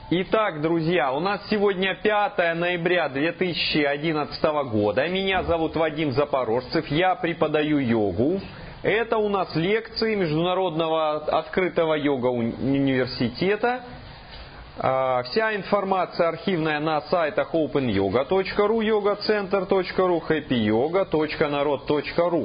Итак, друзья, у нас сегодня 5 ноября 2011 года. Меня зовут Вадим Запорожцев, я преподаю йогу. Это у нас лекции Международного открытого йога-университета. Вся информация архивная на сайтах openyoga.ru, yogacenter.ru, happyyoga.narod.ru.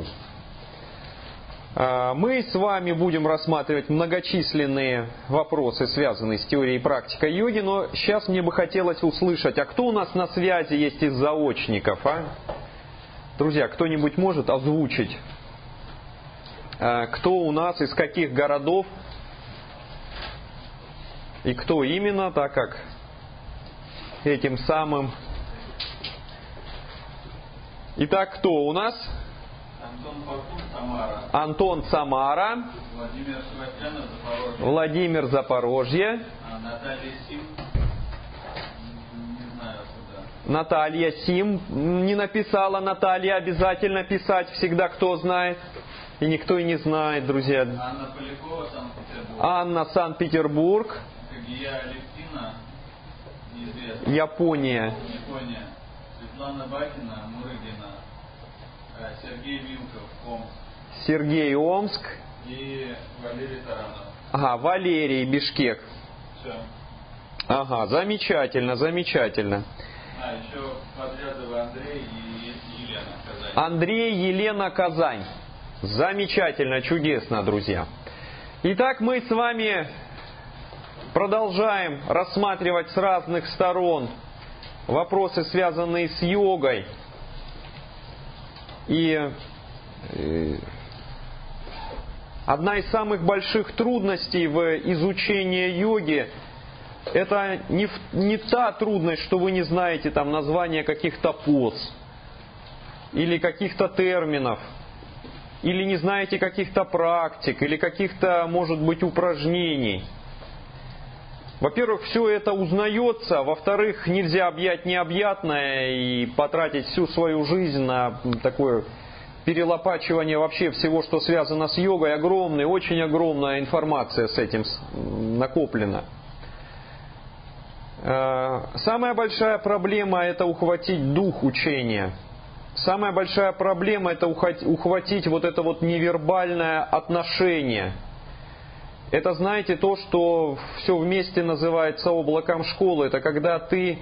Мы с вами будем рассматривать многочисленные вопросы, связанные с теорией и практикой йоги, но сейчас мне бы хотелось услышать, а кто у нас на связи есть из заочников, а? Друзья, кто-нибудь может озвучить, кто у нас, из каких городов и кто именно, так как этим самым... Итак, кто у нас? Антон Паркур, Самара. Антон, Самара. Владимир Севастьянов, Запорожье. Владимир, Запорожье. Наталья Сим. Не знаю куда. Наталья Сим. Не написала Наталья, обязательно писать всегда, кто знает. И никто и не знает, друзья. Анна Полякова, Санкт-Петербург. Анна, Санкт-Петербург. Кагия Алевтина, неизвестно. Япония. Япония. Светлана Бакина, Мурыгина. Сергей Вилков, Омск. Сергей, Омск. И Валерий Таранов. Ага, Валерий, Бишкек. Все. Ага, замечательно, замечательно. Еще Подрядова Андрей и Елена, Казань. Андрей, Елена, Казань. Замечательно, чудесно, друзья. Итак, мы с вами продолжаем рассматривать с разных сторон вопросы, связанные с йогой. И одна из самых больших трудностей в изучении йоги — это не та трудность, что вы не знаете там названия каких-то поз или каких-то терминов, или не знаете каких-то практик, или каких-то, может быть, упражнений. Во-первых, все это узнается. Во-вторых, нельзя объять необъятное и потратить всю свою жизнь на такое перелопачивание вообще всего, что связано с йогой. Огромная, очень огромная информация с этим накоплена. Самая большая проблема — это ухватить дух учения. Самая большая проблема — это ухватить вот это вот невербальное отношение. Это, знаете, то, что все вместе называется облаком школы. Это когда ты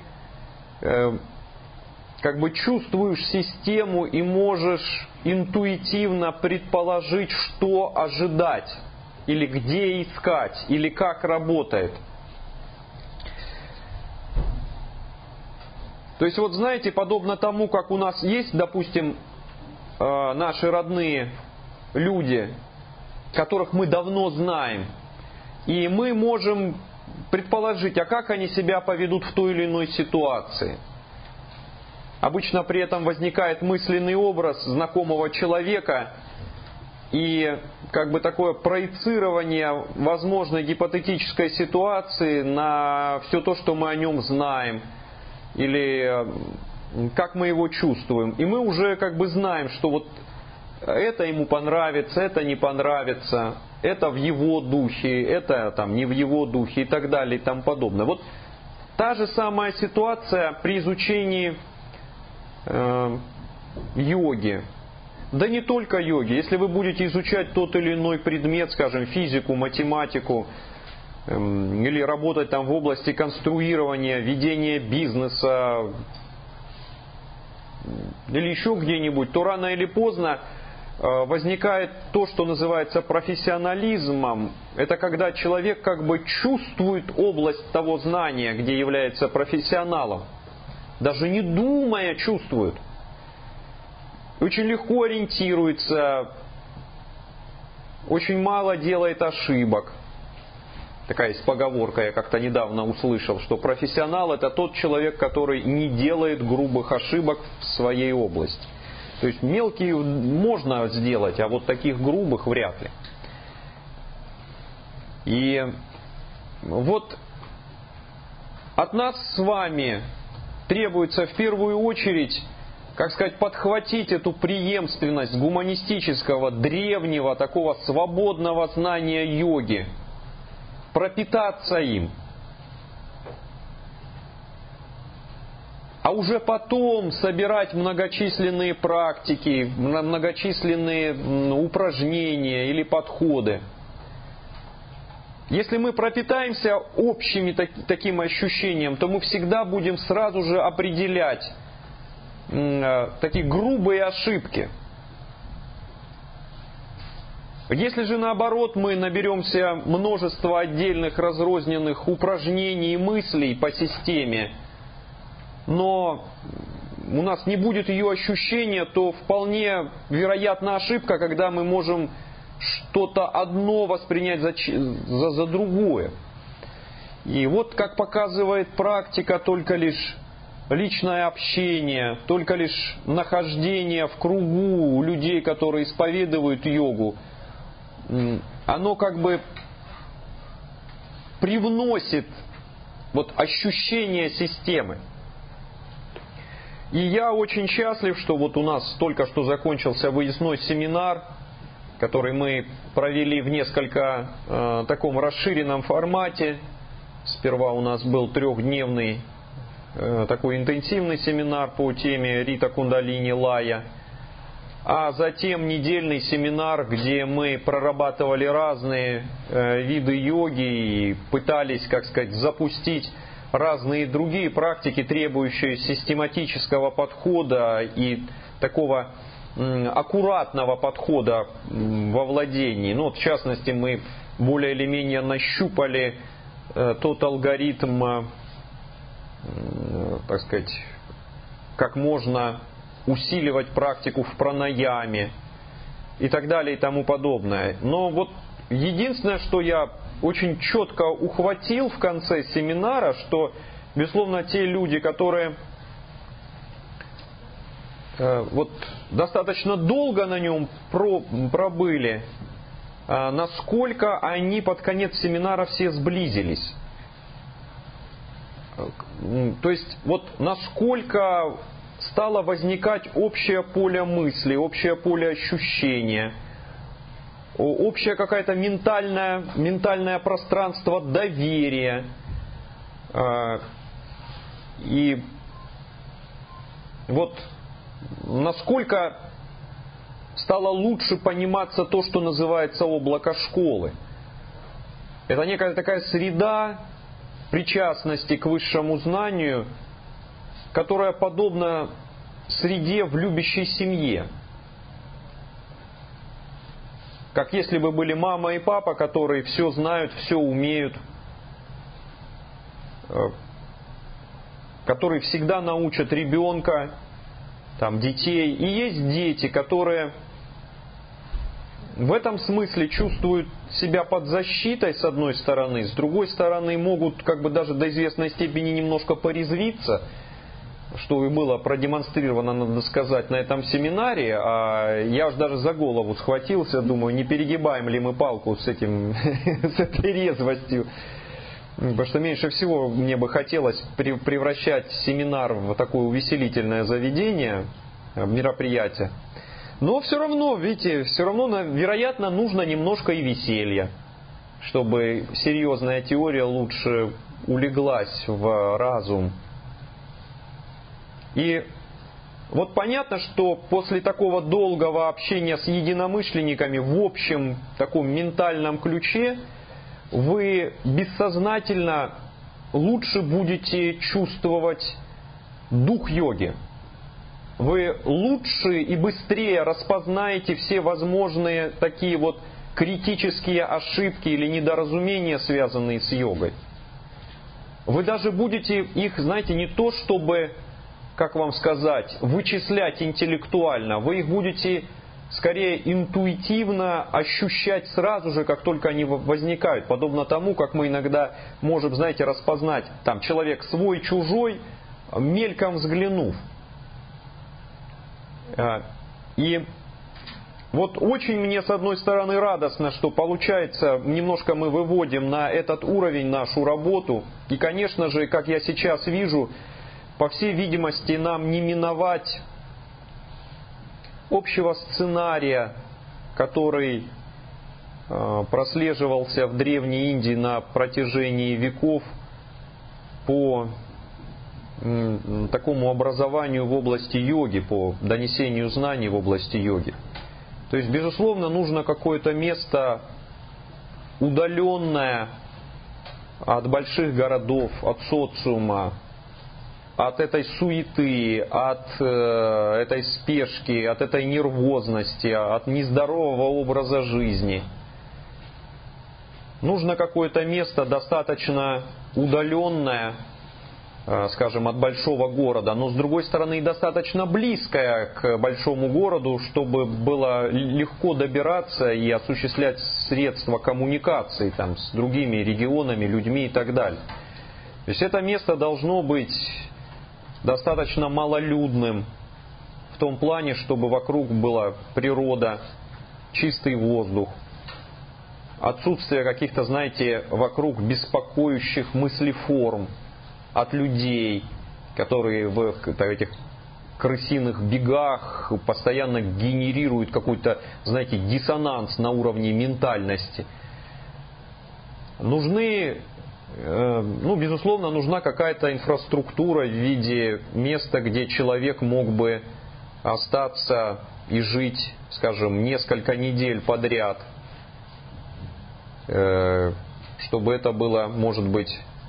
как бы чувствуешь систему и можешь интуитивно предположить, что ожидать, или где искать, или как работает. То есть, вот знаете, подобно тому, как у нас есть, допустим, наши родные люди, которых мы давно знаем, и мы можем предположить, а как они себя поведут в той или иной ситуации. Обычно при этом возникает мысленный образ знакомого человека и как бы такое проецирование возможной гипотетической ситуации на все то, что мы о нем знаем, или как мы его чувствуем. И мы уже как бы знаем, что вот это ему понравится, это не понравится, это в его духе, это там не в его духе и так далее и тому подобное. Вот та же самая ситуация при изучении йоги. Да не только йоги. Если вы будете изучать тот или иной предмет, скажем, физику, математику, или работать там в области конструирования, ведения бизнеса, или еще где-нибудь, то рано или поздно возникает то, что называется профессионализмом. Это когда человек как бы чувствует область того знания, где является профессионалом. Даже не думая чувствует. Очень легко ориентируется, очень мало делает ошибок. Такая есть поговорка, я как-то недавно услышал, что профессионал — это тот человек, который не делает грубых ошибок в своей области. То есть мелкие можно сделать, а вот таких грубых вряд ли. И вот от нас с вами требуется в первую очередь, как сказать, подхватить эту преемственность гуманистического, древнего, такого свободного знания йоги, пропитаться им. уже потом собирать многочисленные практики, многочисленные упражнения или подходы. Если мы пропитаемся общими таким ощущением, то мы всегда будем сразу же определять такие грубые ошибки. Если же наоборот мы наберемся множества отдельных разрозненных упражнений и мыслей по системе, но у нас не будет ее ощущения, то вполне вероятна ошибка, когда мы можем что-то одно воспринять за другое. И вот, как показывает практика, только лишь личное общение, только лишь нахождение в кругу людей, которые исповедуют йогу, оно как бы привносит вот ощущение системы. И я очень счастлив, что вот у нас только что закончился выездной семинар, который мы провели в несколько таком расширенном формате. Сперва у нас был 3-дневный такой интенсивный семинар по теме Рита Кундалини Лая, а затем недельный семинар, где мы прорабатывали разные виды йоги и пытались, как сказать, запустить разные другие практики, требующие систематического подхода и такого аккуратного подхода во владении. Ну, вот, в частности, мы более или менее нащупали тот алгоритм, так сказать, как можно усиливать практику в пранаяме и так далее и тому подобное. Но вот единственное, что я очень четко ухватил в конце семинара, что, безусловно, те люди, которые вот достаточно долго на нем пробыли, насколько они под конец семинара все сблизились. То есть, вот насколько стало возникать общее поле мысли, общее поле ощущения, общее какое-то ментальное пространство доверия. И вот насколько стало лучше пониматься то, что называется облако школы. Это некая такая среда причастности к высшему знанию, которая подобна среде в любящей семье. Как если бы были мама и папа, которые все знают, все умеют, которые всегда научат ребенка, детей. И есть дети, которые в этом смысле чувствуют себя под защитой, с одной стороны, с другой стороны, могут даже до известной степени немножко порезвиться, что и было продемонстрировано, надо сказать, на этом семинаре. А я уж даже за голову схватился, думаю, не перегибаем ли мы палку с этой резвостью. Потому что меньше всего мне бы хотелось превращать семинар в такое увеселительное заведение, мероприятие. Но все равно, видите, вероятно, нужно немножко и веселья, чтобы серьезная теория лучше улеглась в разум. И вот понятно, что после такого долгого общения с единомышленниками в общем таком ментальном ключе вы бессознательно лучше будете чувствовать дух йоги. Вы лучше и быстрее распознаете все возможные такие вот критические ошибки или недоразумения, связанные с йогой. Вы даже будете их, знаете, не то чтобы, как вам сказать, вычислять интеллектуально, вы их будете скорее интуитивно ощущать сразу же, как только они возникают. Подобно тому, как мы иногда можем, знаете, распознать человек свой-чужой, мельком взглянув. И вот очень мне, с одной стороны, радостно, что получается, немножко мы выводим на этот уровень нашу работу. И, конечно же, как я сейчас вижу, по всей видимости, нам не миновать общего сценария, который прослеживался в Древней Индии на протяжении веков по такому образованию в области йоги, по донесению знаний в области йоги. То есть, безусловно, нужно какое-то место удаленное от больших городов, от социума, от этой суеты, от этой спешки, от этой нервозности, от нездорового образа жизни. Нужно какое-то место достаточно удаленное, скажем, от большого города, но с другой стороны и достаточно близкое к большому городу, чтобы было легко добираться и осуществлять средства коммуникации там, с другими регионами, людьми и так далее. То есть это место должно быть достаточно малолюдным в том плане, чтобы вокруг была природа, чистый воздух, отсутствие каких-то, знаете, вокруг беспокоящих мыслеформ от людей, которые в этих крысиных бегах постоянно генерируют какой-то, знаете, диссонанс на уровне ментальности. Безусловно, нужна какая-то инфраструктура в виде места, где человек мог бы остаться и жить, скажем, несколько недель подряд, чтобы это было, может быть,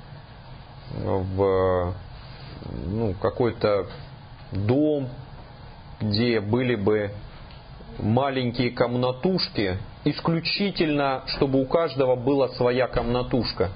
какой-то дом, где были бы маленькие комнатушки, исключительно, чтобы у каждого была своя комнатушка.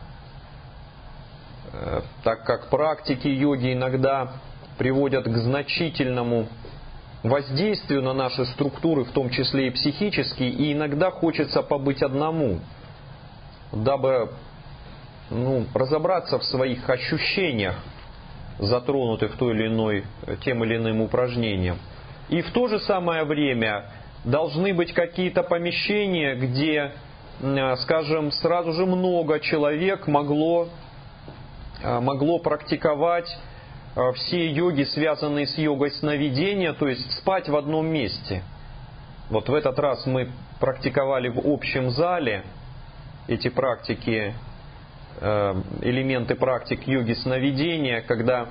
Так как практики йоги иногда приводят к значительному воздействию на наши структуры, в том числе и психические, и иногда хочется побыть одному, дабы разобраться в своих ощущениях, затронутых тем или иным упражнением. И в то же самое время должны быть какие-то помещения, где, скажем, сразу же много человек могло практиковать все йоги, связанные с йогой сновидения, то есть спать в одном месте. Вот в этот раз мы практиковали в общем зале эти практики, элементы практик йоги сновидения, когда,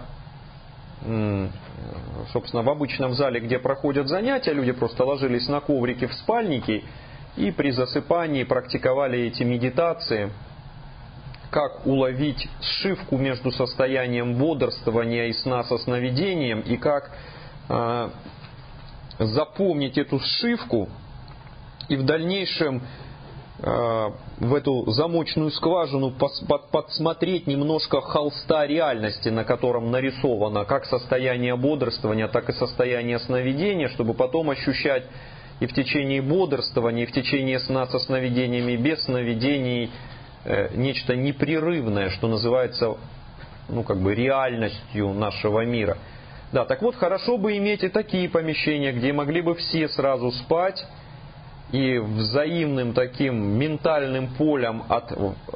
собственно, в обычном зале, где проходят занятия, люди просто ложились на коврики в спальники и при засыпании практиковали эти медитации, как уловить сшивку между состоянием бодрствования и сна со сновидением, и как запомнить эту сшивку и в дальнейшем в эту замочную скважину подсмотреть немножко холста реальности, на котором нарисовано как состояние бодрствования, так и состояние сновидения, чтобы потом ощущать и в течение бодрствования, и в течение сна со сновидениями, и без сновидений нечто непрерывное, что называется реальностью нашего мира. Да, так вот, хорошо бы иметь и такие помещения, где могли бы все сразу спать, и взаимным таким ментальным полем от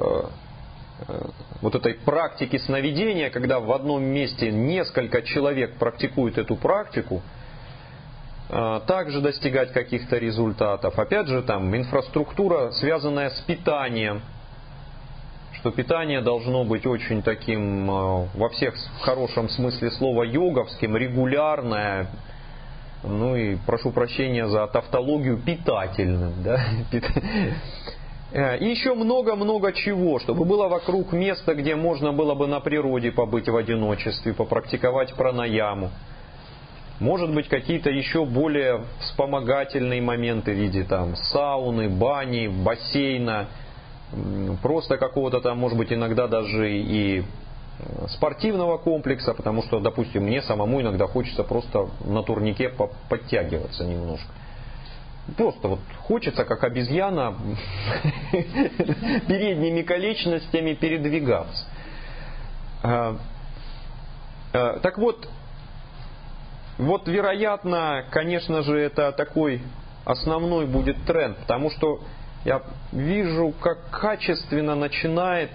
вот этой практики сновидения, когда в одном месте несколько человек практикуют эту практику, также достигать каких-то результатов. Опять же, там инфраструктура, связанная с питанием, что питание должно быть очень таким, во всех хорошем смысле слова, йоговским, регулярное, и прошу прощения за тавтологию, питательным. Да? И еще много-много чего, чтобы было вокруг места, где можно было бы на природе побыть в одиночестве, попрактиковать пранаяму. Может быть, какие-то еще более вспомогательные моменты в виде сауны, бани, бассейна, просто какого-то там, может быть, иногда даже и спортивного комплекса, потому что, допустим, мне самому иногда хочется просто на турнике подтягиваться немножко. Просто хочется, как обезьяна, передними конечностями передвигаться. Так вот, вероятно, конечно же, это такой основной будет тренд, потому что я вижу, как качественно начинает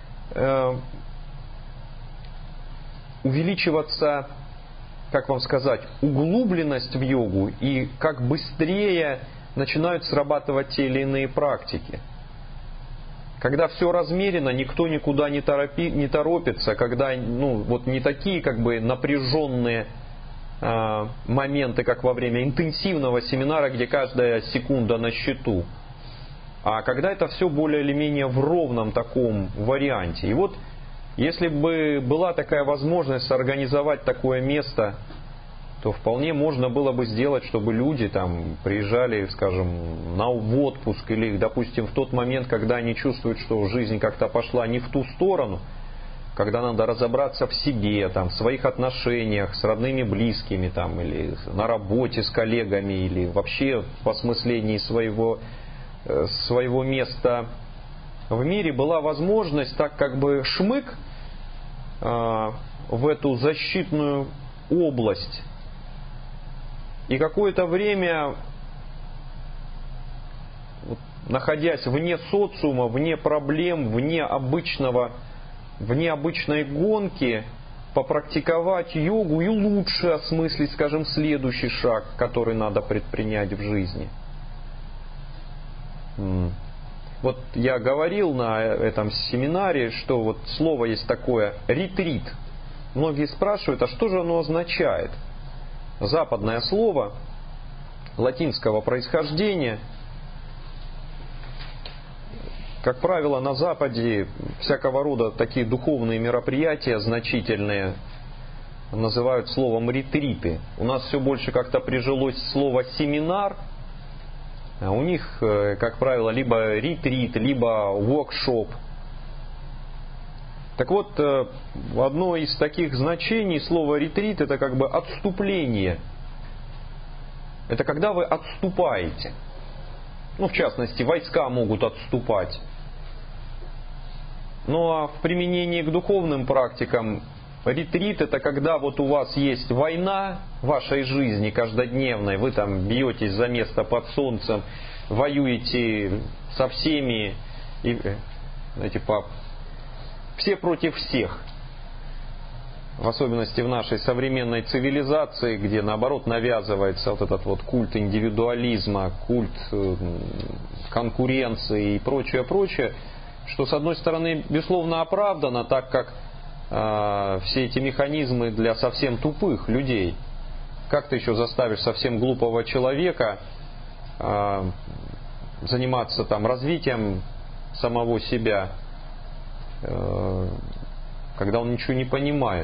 увеличиваться, как вам сказать, углубленность в йогу, и как быстрее начинают срабатывать те или иные практики. когда все размерено, никто никуда не торопится, когда вот не такие как бы напряженные моменты, как во время интенсивного семинара, где каждая секунда на счету, а когда это все более или менее в ровном таком варианте. И вот если бы была такая возможность организовать такое место, то вполне можно было бы сделать, чтобы люди там приезжали, скажем, в отпуск или, допустим, в тот момент, когда они чувствуют, что жизнь как-то пошла не в ту сторону, когда надо разобраться в себе, там, в своих отношениях с родными, близкими, там, или на работе с коллегами, или вообще в осмыслении своего места в мире, была возможность так как бы шмык в эту защитную область. И какое-то время, находясь вне социума, вне проблем, вне обычной гонки, попрактиковать йогу и лучше осмыслить, скажем, следующий шаг, который надо предпринять в жизни. Вот я говорил на этом семинаре, что вот слово есть такое «ретрит». Многие спрашивают, а что же оно означает? Западное слово латинского происхождения. Как правило, на Западе всякого рода такие духовные мероприятия значительные называют словом ретриты. У нас все больше как-то прижилось слово семинар, а у них, как правило, либо ретрит, либо воркшоп. Так вот, одно из таких значений слова ретрит — это как бы отступление. Это когда вы отступаете. В частности, войска могут отступать. Ну а в применении к духовным практикам ретрит — это когда вот у вас есть война в вашей жизни каждодневной, вы там бьетесь за место под солнцем, воюете со всеми, и, знаете, все против всех. В особенности в нашей современной цивилизации, где наоборот навязывается вот этот вот культ индивидуализма, культ конкуренции и прочее, что с одной стороны безусловно оправдано, так как все эти механизмы для совсем тупых людей. Как ты еще заставишь совсем глупого человека заниматься там развитием самого себя, когда он ничего не понимает?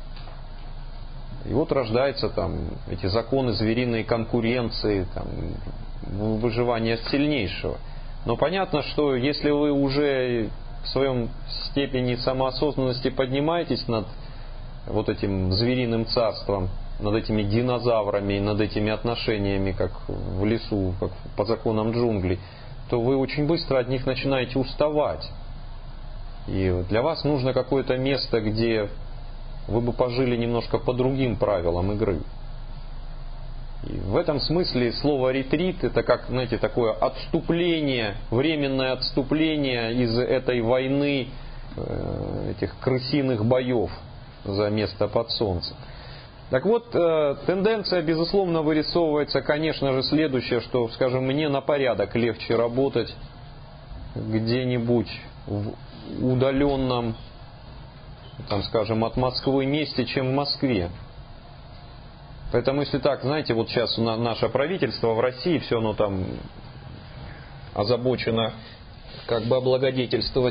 И вот рождаются там эти законы звериной конкуренции, там, выживания сильнейшего. Но понятно, что если вы уже в своем степени самоосознанности поднимаетесь над вот этим звериным царством, над этими динозаврами, над этими отношениями, как в лесу, как по законам джунглей, то вы очень быстро от них начинаете уставать. И для вас нужно какое-то место, где вы бы пожили немножко по другим правилам игры. И в этом смысле слово ретрит — это как, знаете, такое отступление, временное отступление из этой войны, этих крысиных боев за место под солнцем. Так вот, тенденция, безусловно, вырисовывается, конечно же, следующее, что, скажем, мне на порядок легче работать где-нибудь в удаленном, там, скажем, от Москвы месте, чем в Москве. Поэтому, если так, знаете, вот сейчас наше правительство в России, все оно там озабочено как бы облагодетельствовать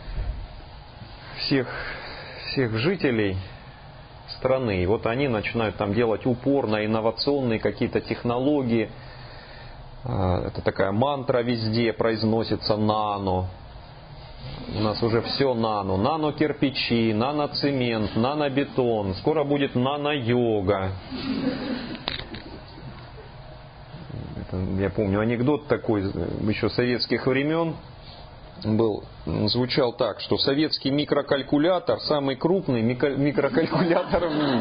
всех жителей страны. И вот они начинают там делать упор на инновационные какие-то технологии. Это такая мантра везде произносится: нано. У нас уже все нано. Нано-кирпичи, нано-цемент, нано-бетон. Скоро будет нано-йога. Я помню анекдот такой еще советских времен был. Звучал так, что советский микрокалькулятор самый крупный микрокалькулятор в мире.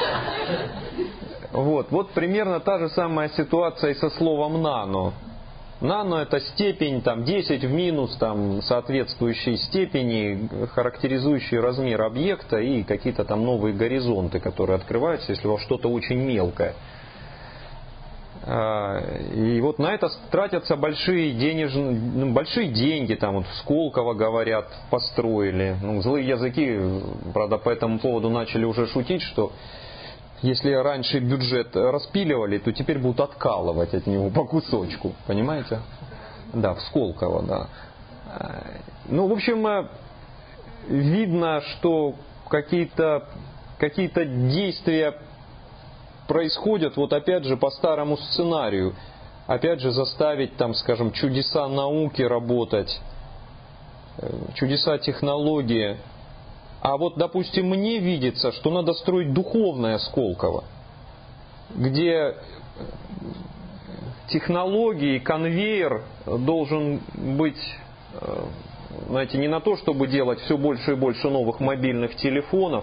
Вот примерно та же самая ситуация и со словом нано. Нано — это степень там 10 в минус там соответствующей степени, характеризующие размер объекта и какие-то там новые горизонты, которые открываются, если у вас что-то очень мелкое. И вот на это тратятся большие деньги, там вот в Сколково, говорят, построили. Злые языки, правда, по этому поводу начали уже шутить, что если раньше бюджет распиливали, то теперь будут откалывать от него по кусочку, понимаете? Да, в Сколково, да. В общем, видно, что какие-то действия происходят, вот опять же, по старому сценарию. Опять же, заставить, там, скажем, чудеса науки работать, чудеса технологии. А вот, допустим, мне видится, что надо строить духовное Сколково, где технологии, конвейер должен быть, знаете, не на то, чтобы делать все больше и больше новых мобильных телефонов,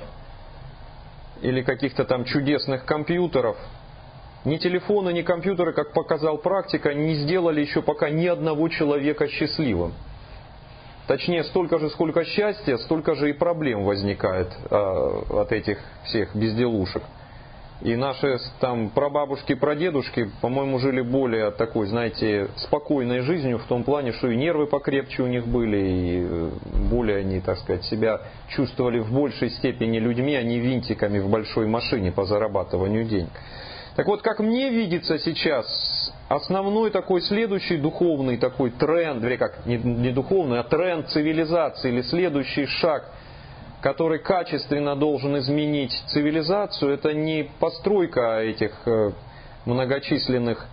или каких-то там чудесных компьютеров. Ни телефоны, ни компьютеры, как показал практика, не сделали еще пока ни одного человека счастливым. Точнее, столько же, сколько счастья, столько же и проблем возникает от этих всех безделушек. И наши там прабабушки, прадедушки, по-моему, жили более такой, знаете, спокойной жизнью, в том плане, что и нервы покрепче у них были, и более они, так сказать, себя чувствовали в большей степени людьми, а не винтиками в большой машине по зарабатыванию денег. Так вот, как мне видится сейчас, основной такой следующий духовный такой тренд, или как не духовный, а тренд цивилизации, или следующий шаг, который качественно должен изменить цивилизацию, это не постройка этих многочисленных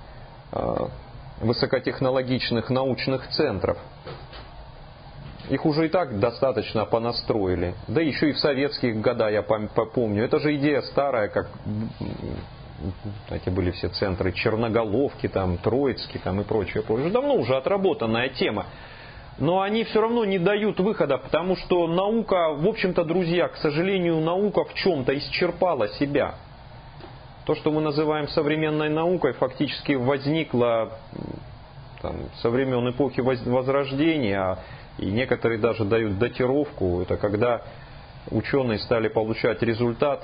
высокотехнологичных научных центров. Их уже и так достаточно понастроили. Да еще и в советские года, я помню. Это же идея старая, как эти были все центры Черноголовки, там, Троицкий там, и прочее. Давно уже отработанная тема. Но они все равно не дают выхода, потому что наука, в общем-то, друзья, к сожалению, наука в чем-то исчерпала себя. То, что мы называем современной наукой, фактически возникло там, со времен эпохи Возрождения, и некоторые даже дают датировку. Это когда ученые стали получать результат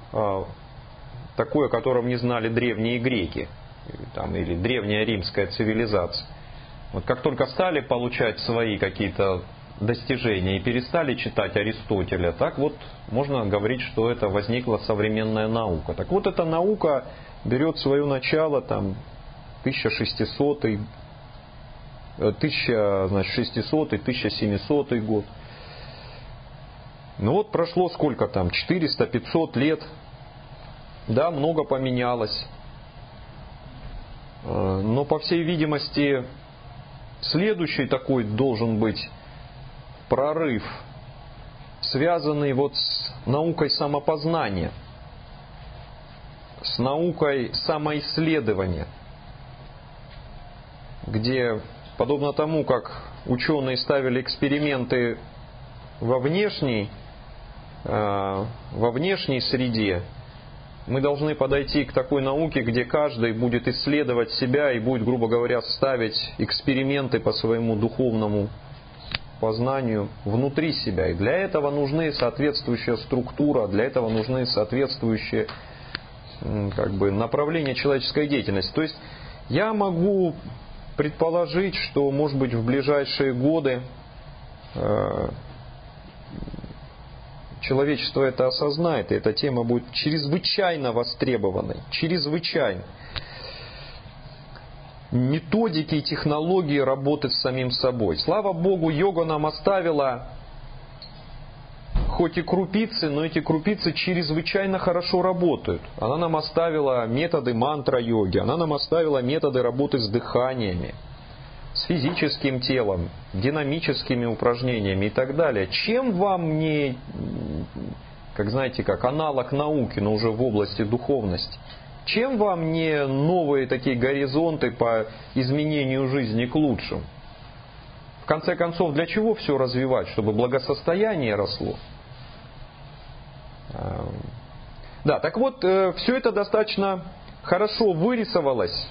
такой, о котором не знали древние греки там, или древняя римская цивилизация. Вот как только стали получать свои какие-то достижения и перестали читать Аристотеля, так вот можно говорить, что это возникла современная наука. Так вот, эта наука берет свое начало там 1600-1700 год. Ну вот прошло сколько там, 400-500 лет. Да, много поменялось. Но, по всей видимости, следующий такой должен быть прорыв, связанный вот с наукой самопознания, с наукой самоисследования, где, подобно тому, как ученые ставили эксперименты во внешней среде, мы должны подойти к такой науке, где каждый будет исследовать себя и будет, грубо говоря, ставить эксперименты по своему духовному познанию внутри себя. И для этого нужны соответствующая структура, для этого нужны соответствующие направления человеческой деятельности. То есть я могу предположить, что, может быть, в ближайшие годы человечество это осознает, и эта тема будет чрезвычайно востребованной. Чрезвычайно. Методики и технологии работы с самим собой. Слава Богу, йога нам оставила хоть и крупицы, но эти крупицы чрезвычайно хорошо работают. Она нам оставила методы мантра-йоги, она нам оставила методы работы с дыханиями, с физическим телом, динамическими упражнениями и так далее. Чем вам не, как аналог науки, но уже в области духовности? Чем вам не новые такие горизонты по изменению жизни к лучшему? В конце концов, для чего все развивать? Чтобы благосостояние росло. Да, так вот, все это достаточно хорошо вырисовалось.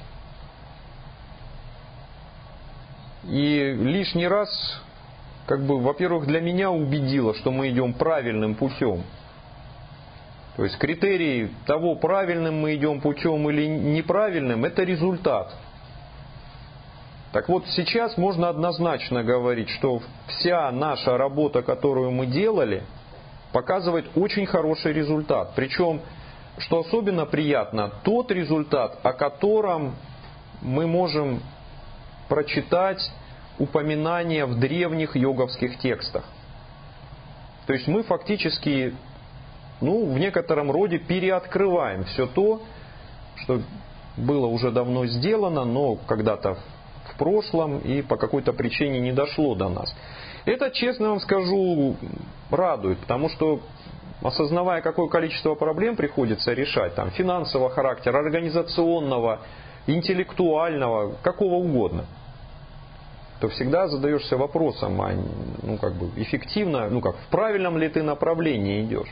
И лишний раз, во-первых, для меня убедило, что мы идем правильным путем. То есть критерий того, правильным мы идем путем или неправильным, это результат. Так вот, сейчас можно однозначно говорить, что вся наша работа, которую мы делали, показывает очень хороший результат. Причем, что особенно приятно, тот результат, о котором мы можем прочитать упоминания в древних йоговских текстах. То есть мы фактически, в некотором роде переоткрываем все то, что было уже давно сделано, но когда-то в прошлом и по какой-то причине не дошло до нас. Это, честно вам скажу, радует, потому что, осознавая, какое количество проблем приходится решать, там, финансового характера, организационного, интеллектуального, какого угодно, то всегда задаешься вопросом, эффективно, в правильном ли ты направлении идешь.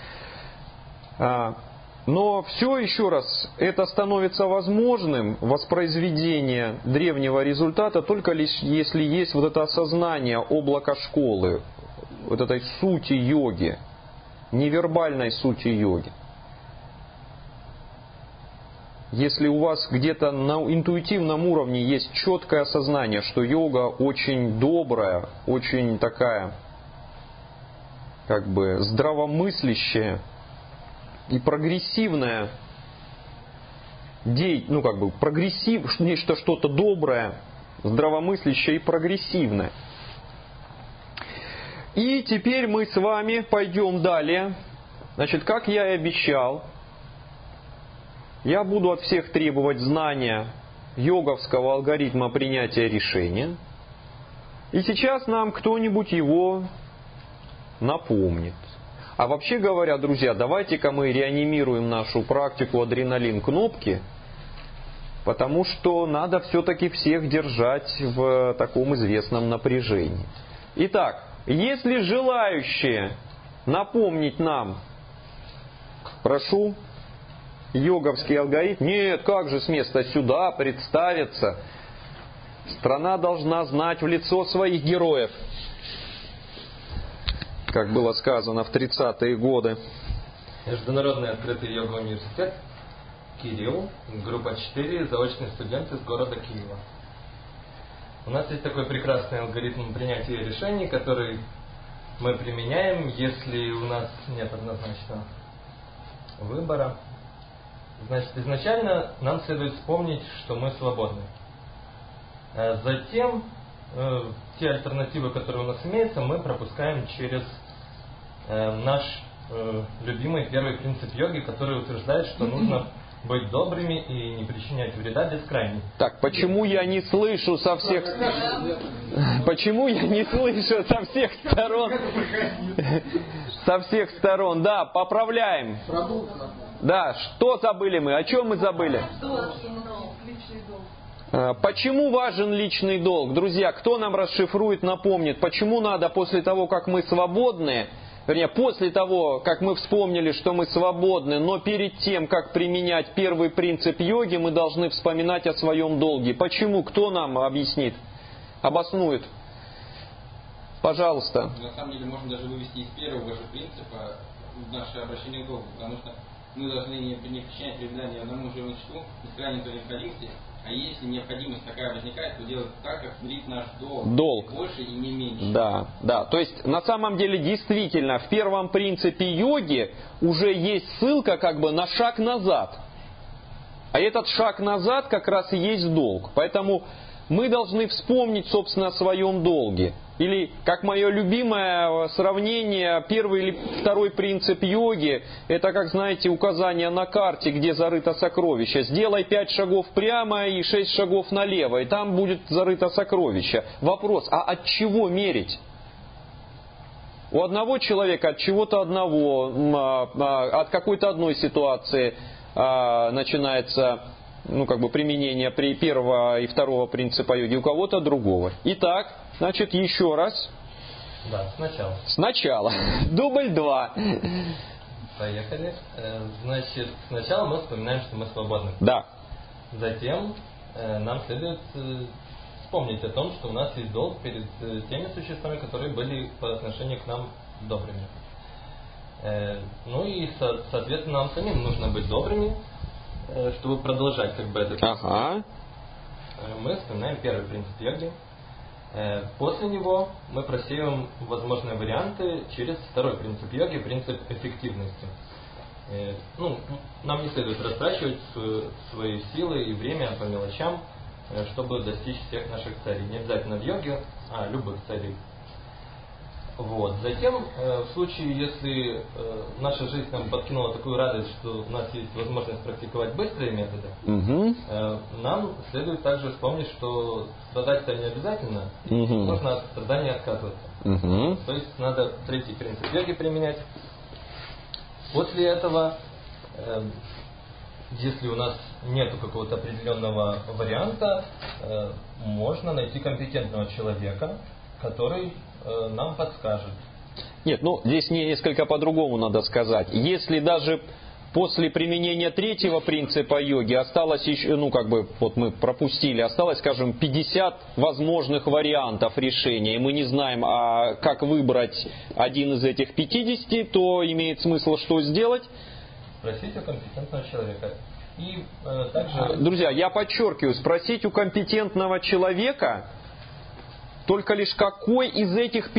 Но все, еще раз, это становится возможным, воспроизведение древнего результата, только лишь если есть вот это осознание облака школы, вот этой сути йоги, невербальной сути йоги. Если у вас где-то на интуитивном уровне есть четкое осознание, что йога очень добрая, очень такая, здравомыслящая и прогрессивная, нечто что-то доброе, здравомыслящее и прогрессивное. И теперь мы с вами пойдем далее. Значит, как я и обещал, я буду от всех требовать знания йоговского алгоритма принятия решения. И сейчас нам кто-нибудь его напомнит. А вообще говоря, друзья, давайте-ка мы реанимируем нашу практику адреналин-кнопки, потому что надо все-таки всех держать в таком известном напряжении. Итак, если желающие напомнить нам, прошу, йоговский алгоритм, нет, как же с места сюда представиться, страна должна знать в лицо своих героев. Как было сказано в 30-е годы. Международный открытый йога университет, Кирилл, группа 4, заочный студент из города Киева. У нас есть такой прекрасный алгоритм принятия решений, который мы применяем, если у нас нет однозначного выбора. Значит, изначально нам следует вспомнить, что мы свободны. Затем те альтернативы, которые у нас имеются, мы пропускаем через наш любимый первый принцип йоги, который утверждает, что нужно быть добрыми и не причинять вреда без крайней. Так, почему я не слышу со всех... Почему я не слышу со всех сторон? Со всех сторон, да, поправляем. Да, что забыли мы? О чем мы забыли? Почему важен личный долг? Друзья, кто нам расшифрует, напомнит, почему надо после того, как мы свободны, вернее, после того, как мы вспомнили, что мы свободны, но перед тем, как применять первый принцип йоги, мы должны вспоминать о своем долге. Почему? Кто нам объяснит? Обоснует? Пожалуйста. На самом деле, можно даже вывести из первого же принципа наше обращение к долгу, потому что мы должны не причинять вреда ни одному живому существу, без крайней необходимости. А если необходимость такая возникает, то делать так, как велит наш долг. Больше и не меньше. Да. То есть, на самом деле, действительно, в первом принципе йоги уже есть ссылка на шаг назад. А этот шаг назад как раз и есть долг. Поэтому мы должны вспомнить, собственно, о своем долге. Или, как мое любимое сравнение, первый или второй принцип йоги, это, как знаете, указание на карте, где зарыто сокровище. Сделай 5 шагов прямо и 6 шагов налево, и там будет зарыто сокровище. Вопрос, а от чего мерить? У одного человека от чего-то одного, от какой-то одной ситуации начинается применение при первого и второго принципа йоги, у кого-то другого. Итак, значит, еще раз. Да, сначала. Сначала. Дубль 2. Поехали. Значит, сначала мы вспоминаем, что мы свободны. Да. Затем нам следует вспомнить о том, что у нас есть долг перед теми существами, которые были по отношению к нам добрыми. Ну и, соответственно, нам самим нужно быть добрыми, чтобы продолжать как бы этот Ага. Мы вспоминаем первый принцип йоги. После него мы просеиваем возможные варианты через второй принцип йоги, принцип эффективности. Ну, нам не следует растрачивать свои силы и время по мелочам, чтобы достичь всех наших целей. Не обязательно в йоге, а любых целей. Вот. Затем, в случае, если наша жизнь нам подкинула такую радость, что у нас есть возможность практиковать быстрые методы, нам следует также вспомнить, что страдать-то не обязательно, и можно от страдания отказываться. То есть надо третий принцип йоги применять. После этого, если у нас нет какого-то определенного варианта, можно найти компетентного человека, который нам подскажет. Нет, ну здесь несколько по-другому надо сказать. Если даже после применения третьего принципа йоги осталось еще, ну как бы, вот мы пропустили, осталось, скажем, 50 возможных вариантов решения, и мы не знаем, как выбрать один из этих 50, то имеет смысл что сделать? Спросить у компетентного человека. И также... Друзья, я подчеркиваю, спросить у компетентного человека, только лишь какой из этих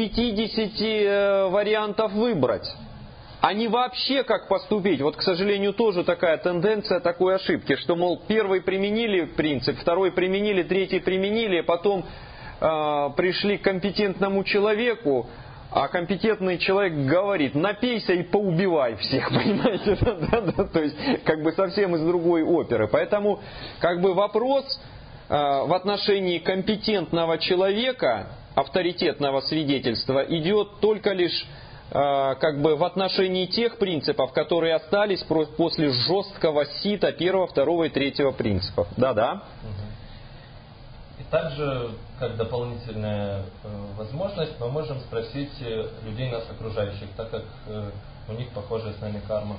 50 вариантов выбрать. А не вообще как поступить. Вот, к сожалению, тоже такая тенденция такой ошибки, что, мол, первый применили принцип, второй применили, третий применили, потом пришли к компетентному человеку, а компетентный человек говорит: напейся и поубивай всех, понимаете? То есть, как бы совсем из другой оперы. Поэтому, как бы вопрос в отношении компетентного человека, авторитетного свидетельства, идет только лишь как бы в отношении тех принципов, которые остались после жесткого сита первого, второго и третьего принципов. Да-да. И также, как дополнительная возможность, мы можем спросить людей нас окружающих, так как у них похожая с нами карма.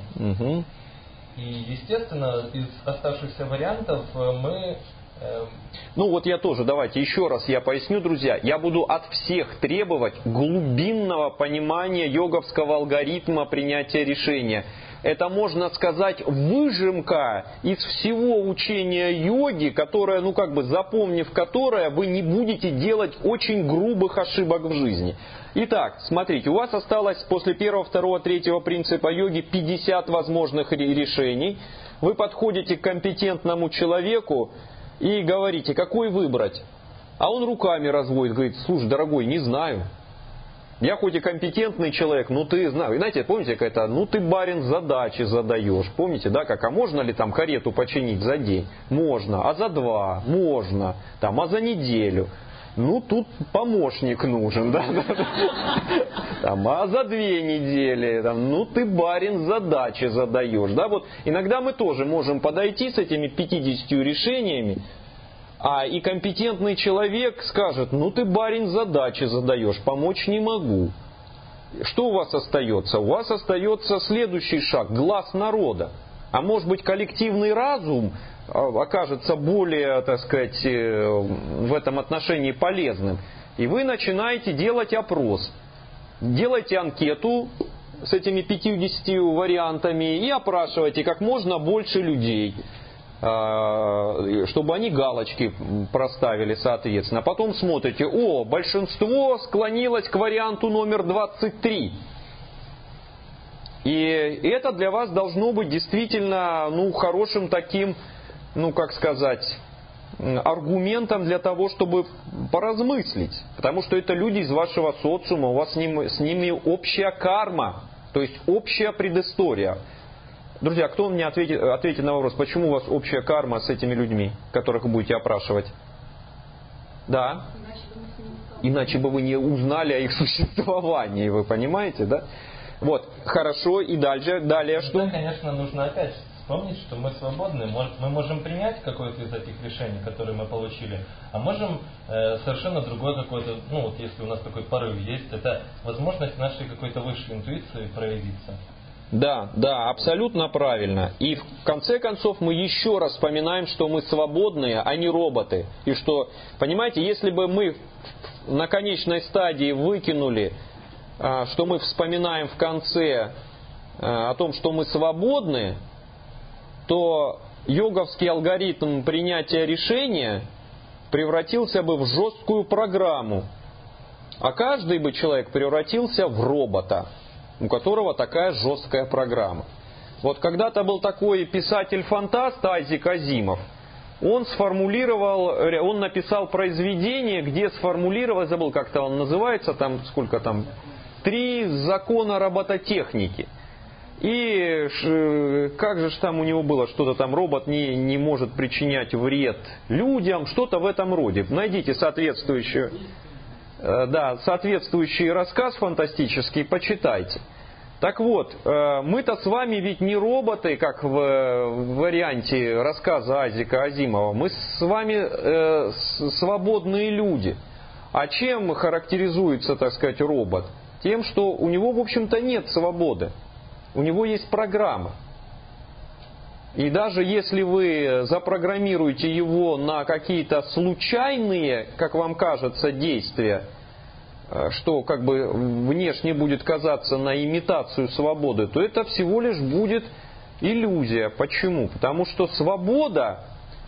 И, естественно, из оставшихся вариантов мы... Ну вот я тоже, давайте еще раз я поясню, друзья. Я буду от всех требовать глубинного понимания йоговского алгоритма принятия решения. Это, можно сказать, выжимка из всего учения йоги, которое, ну как бы запомнив которое, вы не будете делать очень грубых ошибок в жизни. Итак, смотрите, у вас осталось после первого, второго, третьего принципа йоги 50 возможных решений. Вы подходите к компетентному человеку и говорите, какой выбрать. А он руками разводит, говорит: слушай, дорогой, не знаю. Я хоть и компетентный человек, но ты знаешь. Знаете, помните, как это, ну ты, барин, задачи задаешь. Помните, да, как, а можно ли там карету починить за день? Можно. А за 2? Можно. Там, а за неделю? Ну, тут помощник нужен, да? Там, а за 2 недели? Там, ну, ты, барин, задачи задаешь, да? Вот иногда мы тоже можем подойти с этими 50 решениями, и компетентный человек скажет: ну, ты, барин, задачи задаешь, помочь не могу. Что у вас остается? У вас остается следующий шаг: глаз народа. А может быть, коллективный разум окажется более, так сказать, в этом отношении полезным. И вы начинаете делать опрос. Делайте анкету с этими 50 вариантами и опрашивайте как можно больше людей, чтобы они галочки проставили соответственно. Потом смотрите: большинство склонилось к варианту номер 23. И это для вас должно быть действительно, хорошим таким, как сказать, аргументом для того, чтобы поразмыслить. Потому что это люди из вашего социума, у вас с ними общая карма, то есть общая предыстория. Друзья, кто мне ответит на вопрос, почему у вас общая карма с этими людьми, которых вы будете опрашивать? Да? Иначе бы вы не узнали о их существовании, вы понимаете, да? Вот, хорошо, и далее что? Да, конечно, нужно опять вспомнить, что мы свободны, мы можем принять какое-то из этих решений, которые мы получили, а можем совершенно другое какое-то, если у нас такой порыв есть, это возможность нашей какой-то высшей интуиции проявиться. Да, абсолютно правильно. И в конце концов мы еще раз вспоминаем, что мы свободные, а не роботы. И что, понимаете, если бы мы на конечной стадии выкинули, что мы вспоминаем в конце, о том, что мы свободны, то йоговский алгоритм принятия решения превратился бы в жесткую программу, а каждый бы человек превратился в робота, у которого такая жесткая программа. Вот когда-то был такой писатель-фантаст Айзек Азимов. Он написал произведение, где сформулировал, забыл, как-то он называется, там сколько там, 3 закона робототехники. И как же там у него было, что-то там, робот не может причинять вред людям, что-то в этом роде. Найдите соответствующий рассказ фантастический, почитайте. Так вот, мы-то с вами ведь не роботы, как в варианте рассказа Айзека Азимова. Мы с вами свободные люди. А чем характеризуется, так сказать, робот? Тем, что у него, в общем-то, нет свободы. У него есть программа. И даже если вы запрограммируете его на какие-то случайные, как вам кажется, действия, что как бы внешне будет казаться на имитацию свободы, то это всего лишь будет иллюзия. Почему? Потому что свобода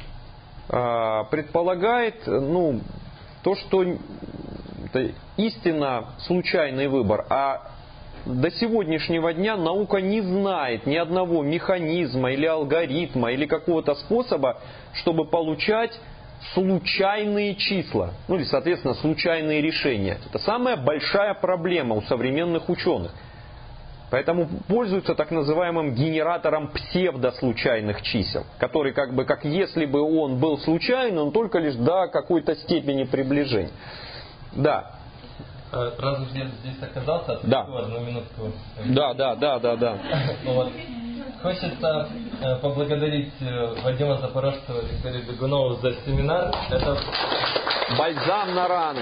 предполагает то, что это истинно случайный выбор. А до сегодняшнего дня наука не знает ни одного механизма или алгоритма или какого-то способа, чтобы получать случайные числа, или, соответственно, случайные решения. Это самая большая проблема у современных ученых. Поэтому пользуются так называемым генератором псевдослучайных чисел, который как если бы он был случайным, но только лишь до какой-то степени приближения. Да. Раз уж я здесь оказался, да. Одну минутку. Да. Вот. Хочется поблагодарить Вадима Запорожцева и Викторию Бегунову за семинар. Это бальзам на раны.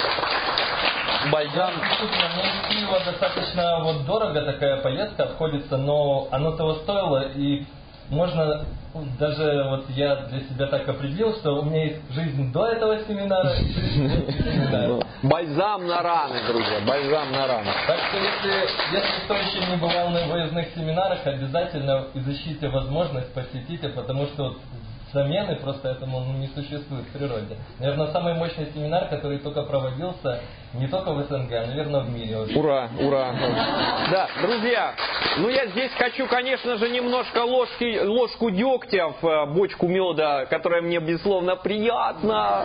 Бальзам. Мне из Киева достаточно дорого такая поездка обходится, но оно того стоило, и можно даже я для себя так определил, что у меня есть жизнь до этого семинара и после семинара. Бальзам на раны, друзья, бальзам на раны. Так что если кто еще не бывал на выездных семинарах, обязательно изыщите возможность, посетите, потому что замены просто этому не существует в природе. Наверное, самый мощный семинар, который только проводился не только в СНГ, а, наверное, в мире. Ура, ура. Да, друзья, я здесь хочу, конечно же, немножко ложку дегтя в бочку меда, которая мне, безусловно, приятна.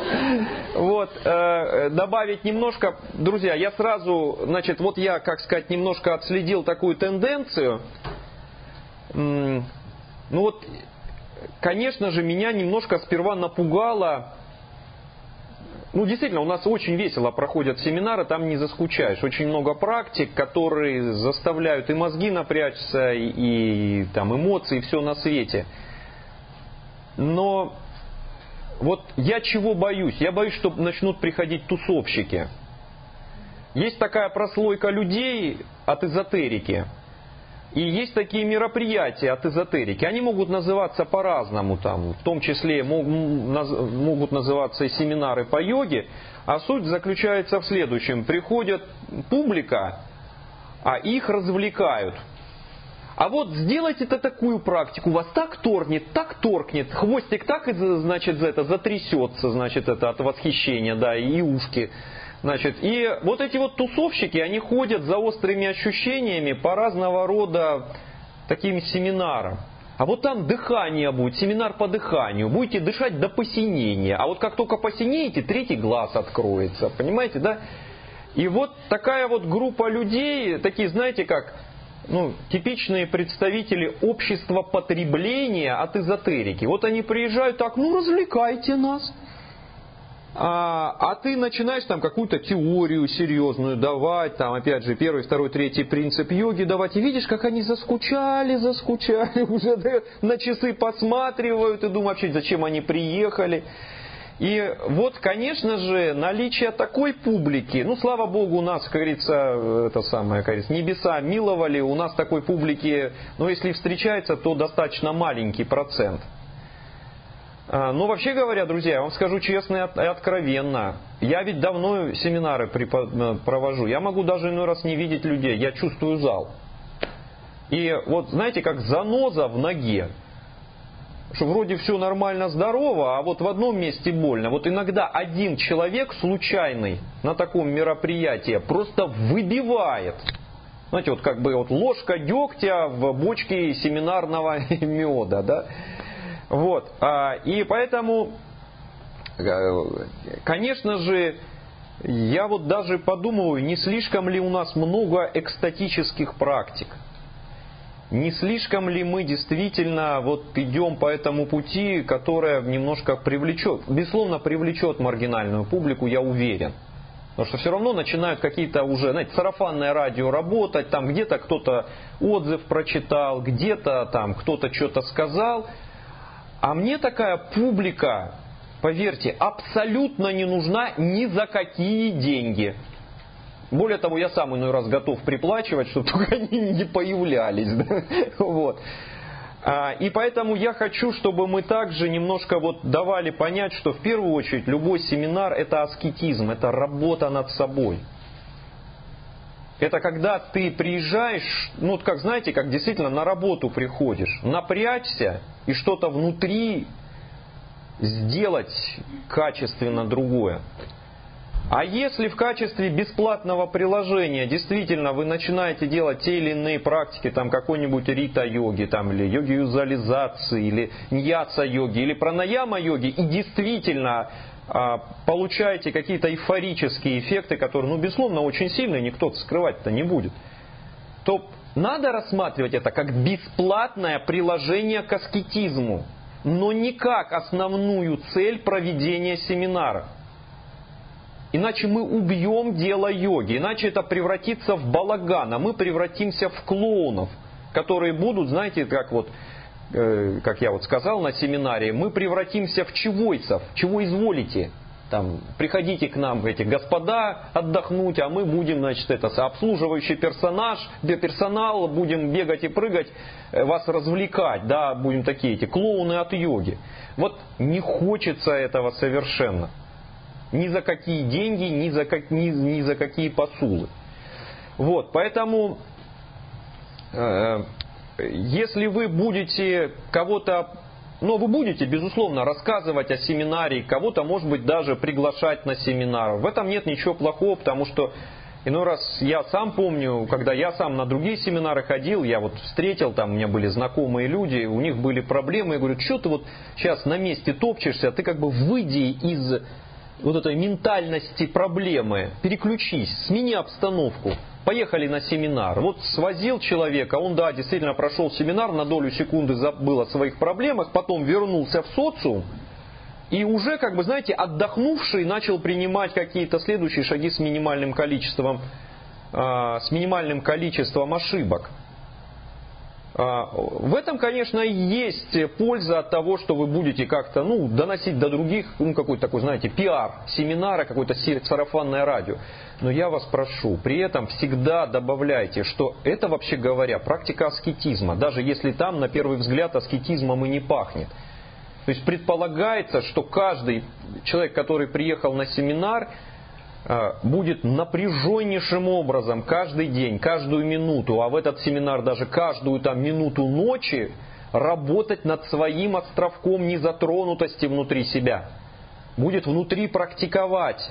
Добавить немножко. Друзья, я сразу, немножко отследил такую тенденцию. Конечно же, меня немножко сперва напугало. Действительно, у нас очень весело проходят семинары, там не заскучаешь. Очень много практик, которые заставляют и мозги напрячься, и эмоции, и все на свете. Но я чего боюсь? Я боюсь, что начнут приходить тусовщики. Есть такая прослойка людей от эзотерики. И есть такие мероприятия от эзотерики. Они могут называться по-разному. В том числе могут называться и семинары по йоге. А суть заключается в следующем. Приходит публика, а их развлекают. А сделайте-то такую практику. Вас так торкнет, хвостик так, затрясется, от восхищения, и ушки. И эти тусовщики, они ходят за острыми ощущениями по разного рода таким семинарам. А там дыхание будет, семинар по дыханию. Будете дышать до посинения. А как только посинеете, 3-й глаз откроется. Понимаете, да? И такая группа людей, такие, знаете, как типичные представители общества потребления от эзотерики. Они приезжают так, развлекайте нас. А ты начинаешь какую-то теорию серьезную давать, опять же, 1, 2, 3 принцип йоги давать, и видишь, как они заскучали, уже на часы посматривают и думают, вообще, зачем они приехали. И конечно же, наличие такой публики, слава Богу, у нас, как говорится, небеса миловали, у нас такой публики, если встречается, то достаточно маленький процент. Но вообще говоря, друзья, я вам скажу честно и откровенно, я ведь давно семинары провожу, я могу даже иной раз не видеть людей, я чувствую зал. И вот знаете, как заноза в ноге. Что вроде все нормально, здорово, а вот в одном месте больно. Вот иногда один человек случайный на таком мероприятии просто выбивает. Знаете, вот как бы вот ложка дегтя в бочке семинарного меда, да? Вот. И поэтому, конечно же, я вот даже подумываю, не слишком ли у нас много экстатических практик. Не слишком ли мы действительно вот идем по этому пути, которое немножко привлечет, безусловно, привлечет маргинальную публику, я уверен. Потому что все равно начинают какие-то уже, знаете, сарафанное радио работать, там где-то кто-то отзыв прочитал, где-то там кто-то что-то сказал. А мне такая публика, поверьте, абсолютно не нужна ни за какие деньги. Более того, я сам иной раз готов приплачивать, чтобы только они не появлялись. Да? Вот. И поэтому я хочу, чтобы мы также немножко вот давали понять, что в первую очередь любой семинар – это аскетизм, это работа над собой. Это когда ты приезжаешь, ну вот как знаете, как действительно на работу приходишь, напрячься и что-то внутри сделать качественно другое. А если в качестве бесплатного приложения действительно вы начинаете делать те или иные практики, там какой-нибудь рита-йоги, там, или йоги-визуализации, или ньяца-йоги, или пранаяма-йоги, и действительно получаете какие-то эйфорические эффекты, которые, ну, безусловно, очень сильные, никто скрывать-то не будет, то надо рассматривать это как бесплатное приложение к аскетизму, но не как основную цель проведения семинара. Иначе мы убьем дело йоги, иначе это превратится в балаган, а мы превратимся в клоунов, которые будут, знаете, как вот, как я вот сказал на семинаре, мы превратимся в чевойцев, чего изволите. Там, приходите к нам, эти господа, отдохнуть, а мы будем, значит, это обслуживающий персонал, будем бегать и прыгать, вас развлекать, да, будем такие эти клоуны от йоги. Вот не хочется этого совершенно. Ни за какие деньги, ни за какие посулы. Вот, поэтому, если вы будете кого-то, ну, вы будете, безусловно, рассказывать о семинаре, кого-то, может быть, даже приглашать на семинар. В этом нет ничего плохого, потому что иной раз я сам помню, когда я сам на другие семинары ходил, я вот встретил, там у меня были знакомые люди, у них были проблемы, я говорю, что ты вот сейчас на месте топчешься, ты как бы выйди из вот этой ментальности проблемы, переключись, смени обстановку, поехали на семинар. Вот свозил человека, он, да, действительно прошел семинар, на долю секунды забыл о своих проблемах, потом вернулся в социум, и уже, как бы, знаете, отдохнувший начал принимать какие-то следующие шаги с минимальным количеством ошибок. В этом, конечно, есть польза от того, что вы будете как-то, ну, доносить до других, ну, какой-то такой, знаете, пиар семинара, какое-то сарафанное радио. Но я вас прошу, при этом всегда добавляйте, что это, вообще говоря, практика аскетизма, даже если там, на первый взгляд, аскетизмом и не пахнет. То есть предполагается, что каждый человек, который приехал на семинар, будет напряженнейшим образом каждый день, каждую минуту, а в этот семинар даже каждую там минуту ночи работать над своим островком незатронутости внутри себя. Будет внутри практиковать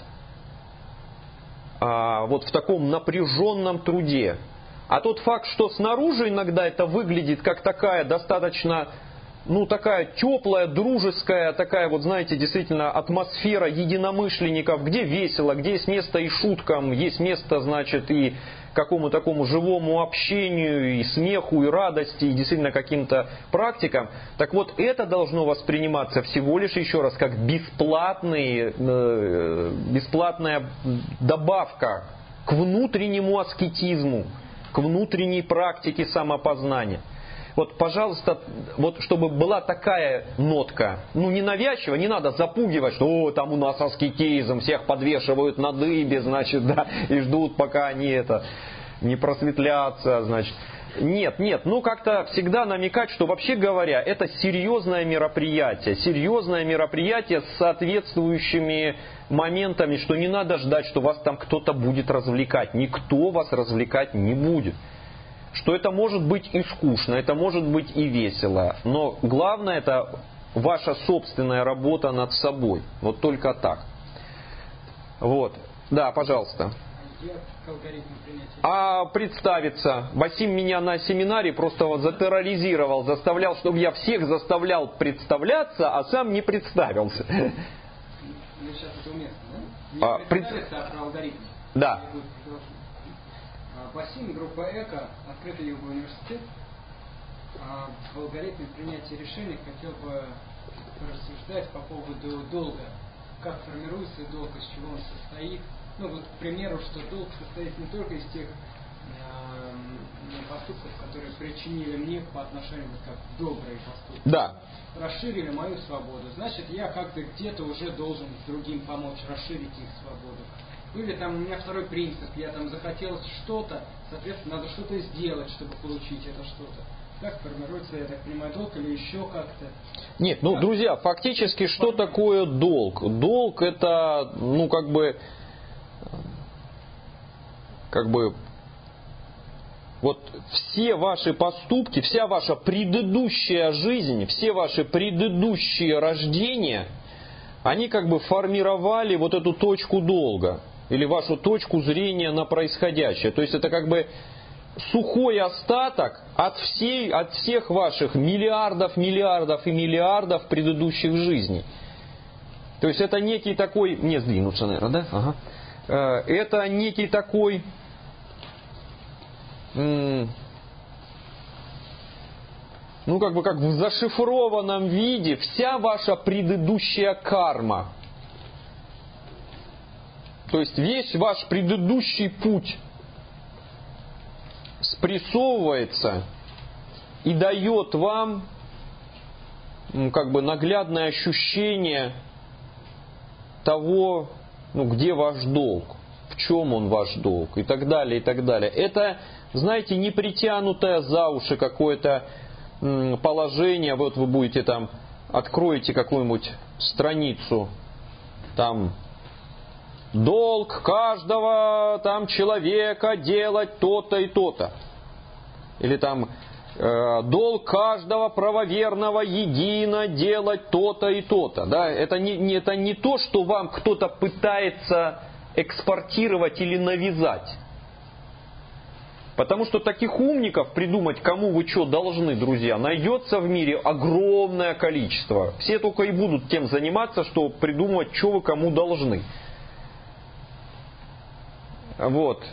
вот в таком напряженном труде. А тот факт, что снаружи иногда это выглядит как такая достаточно, ну, такая теплая, дружеская, такая вот, знаете, действительно атмосфера единомышленников, где весело, где есть место и шуткам, есть место, значит, и какому такому живому общению, и смеху, и радости, и действительно каким-то практикам. Так вот, это должно восприниматься всего лишь, еще раз, как бесплатная добавка к внутреннему аскетизму, к внутренней практике самопознания. Вот, пожалуйста, вот чтобы была такая нотка, ну, не навязчиво, не надо запугивать, что «О, там у нас аскетизм, всех подвешивают на дыбе, значит, да, и ждут, пока они это не просветлятся, значит». Нет, ну как-то всегда намекать, что вообще говоря, это серьезное мероприятие с соответствующими моментами, что не надо ждать, что вас там кто-то будет развлекать, никто вас развлекать не будет. что это может быть и скучно, это может быть и весело. Но главное это ваша собственная работа над собой. Вот только так. Вот. Да, пожалуйста. А представиться. Васим меня на семинаре просто вот затерроризировал, заставлял, чтобы я всех заставлял представляться, а сам не представился. Ну, сейчас это уместно, да? Не представиться, а про алгоритм. Да. Васим, группа ЭКО, открытый йоговый университет. В алгоритме принятия решений хотел бы порассуждать по поводу долга. Как формируется долг, из чего он состоит. Ну вот, к примеру, что долг состоит не только из тех поступков, которые причинили мне по отношению как добрые поступки. Да. Расширили мою свободу. Значит, я как-то где-то уже должен другим помочь расширить их свободу. Или там у меня второй принцип, я там захотел что-то, соответственно, надо что-то сделать, чтобы получить это что-то. Как формируется, я так понимаю, долг или еще как-то? Нет, ну, друзья, фактически, что такое долг? Долг это, ну, как бы, вот все ваши поступки, вся ваша предыдущая жизнь, все ваши предыдущие рождения, они как бы формировали вот эту точку долга или вашу точку зрения на происходящее. То есть это как бы сухой остаток от всех ваших миллиардов предыдущих жизней. То есть это некий такой... Не сдвинуться, наверное, да? Ага. Это некий такой... Ну, как бы как в зашифрованном виде вся ваша предыдущая карма. То есть весь ваш предыдущий путь спрессовывается и дает вам, ну, как бы наглядное ощущение того, ну, где ваш долг, в чем он ваш долг и так далее, и так далее. Это, знаете, не притянутое за уши какое-то положение. Вот вы будете там, откроете какую-нибудь страницу, там долг каждого там человека делать то-то и то-то. Или там долг каждого правоверного едино делать то-то и то-то. Да? Это не то, что вам кто-то пытается экспортировать или навязать. Потому что таких умников придумать, кому вы что должны, друзья, найдется в мире огромное количество. Все только и будут тем заниматься, что придумывать, что вы кому должны. Вот.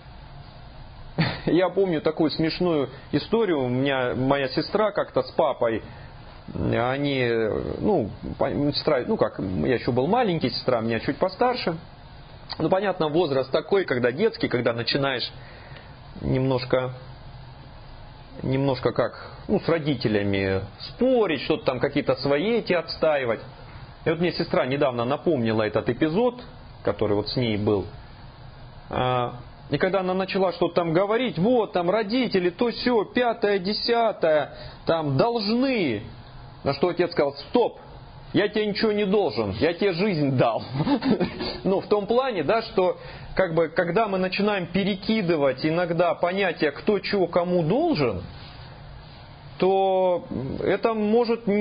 Я помню такую смешную историю. У меня моя сестра как-то с папой, они, сестра, я еще был маленький, сестра меня чуть постарше. Ну, понятно, возраст такой, когда детский, когда начинаешь немножко как, с родителями спорить, что-то там какие-то свои эти отстаивать. И вот мне сестра недавно напомнила этот эпизод, который вот с ней был. И когда она начала что-то там говорить, вот там родители, то сё, 5-е, 10-е, там должны. На что отец сказал: стоп, я тебе ничего не должен, я тебе жизнь дал. Ну, в том плане, да, что как бы, когда мы начинаем перекидывать иногда понятие, кто чего кому должен, то это может это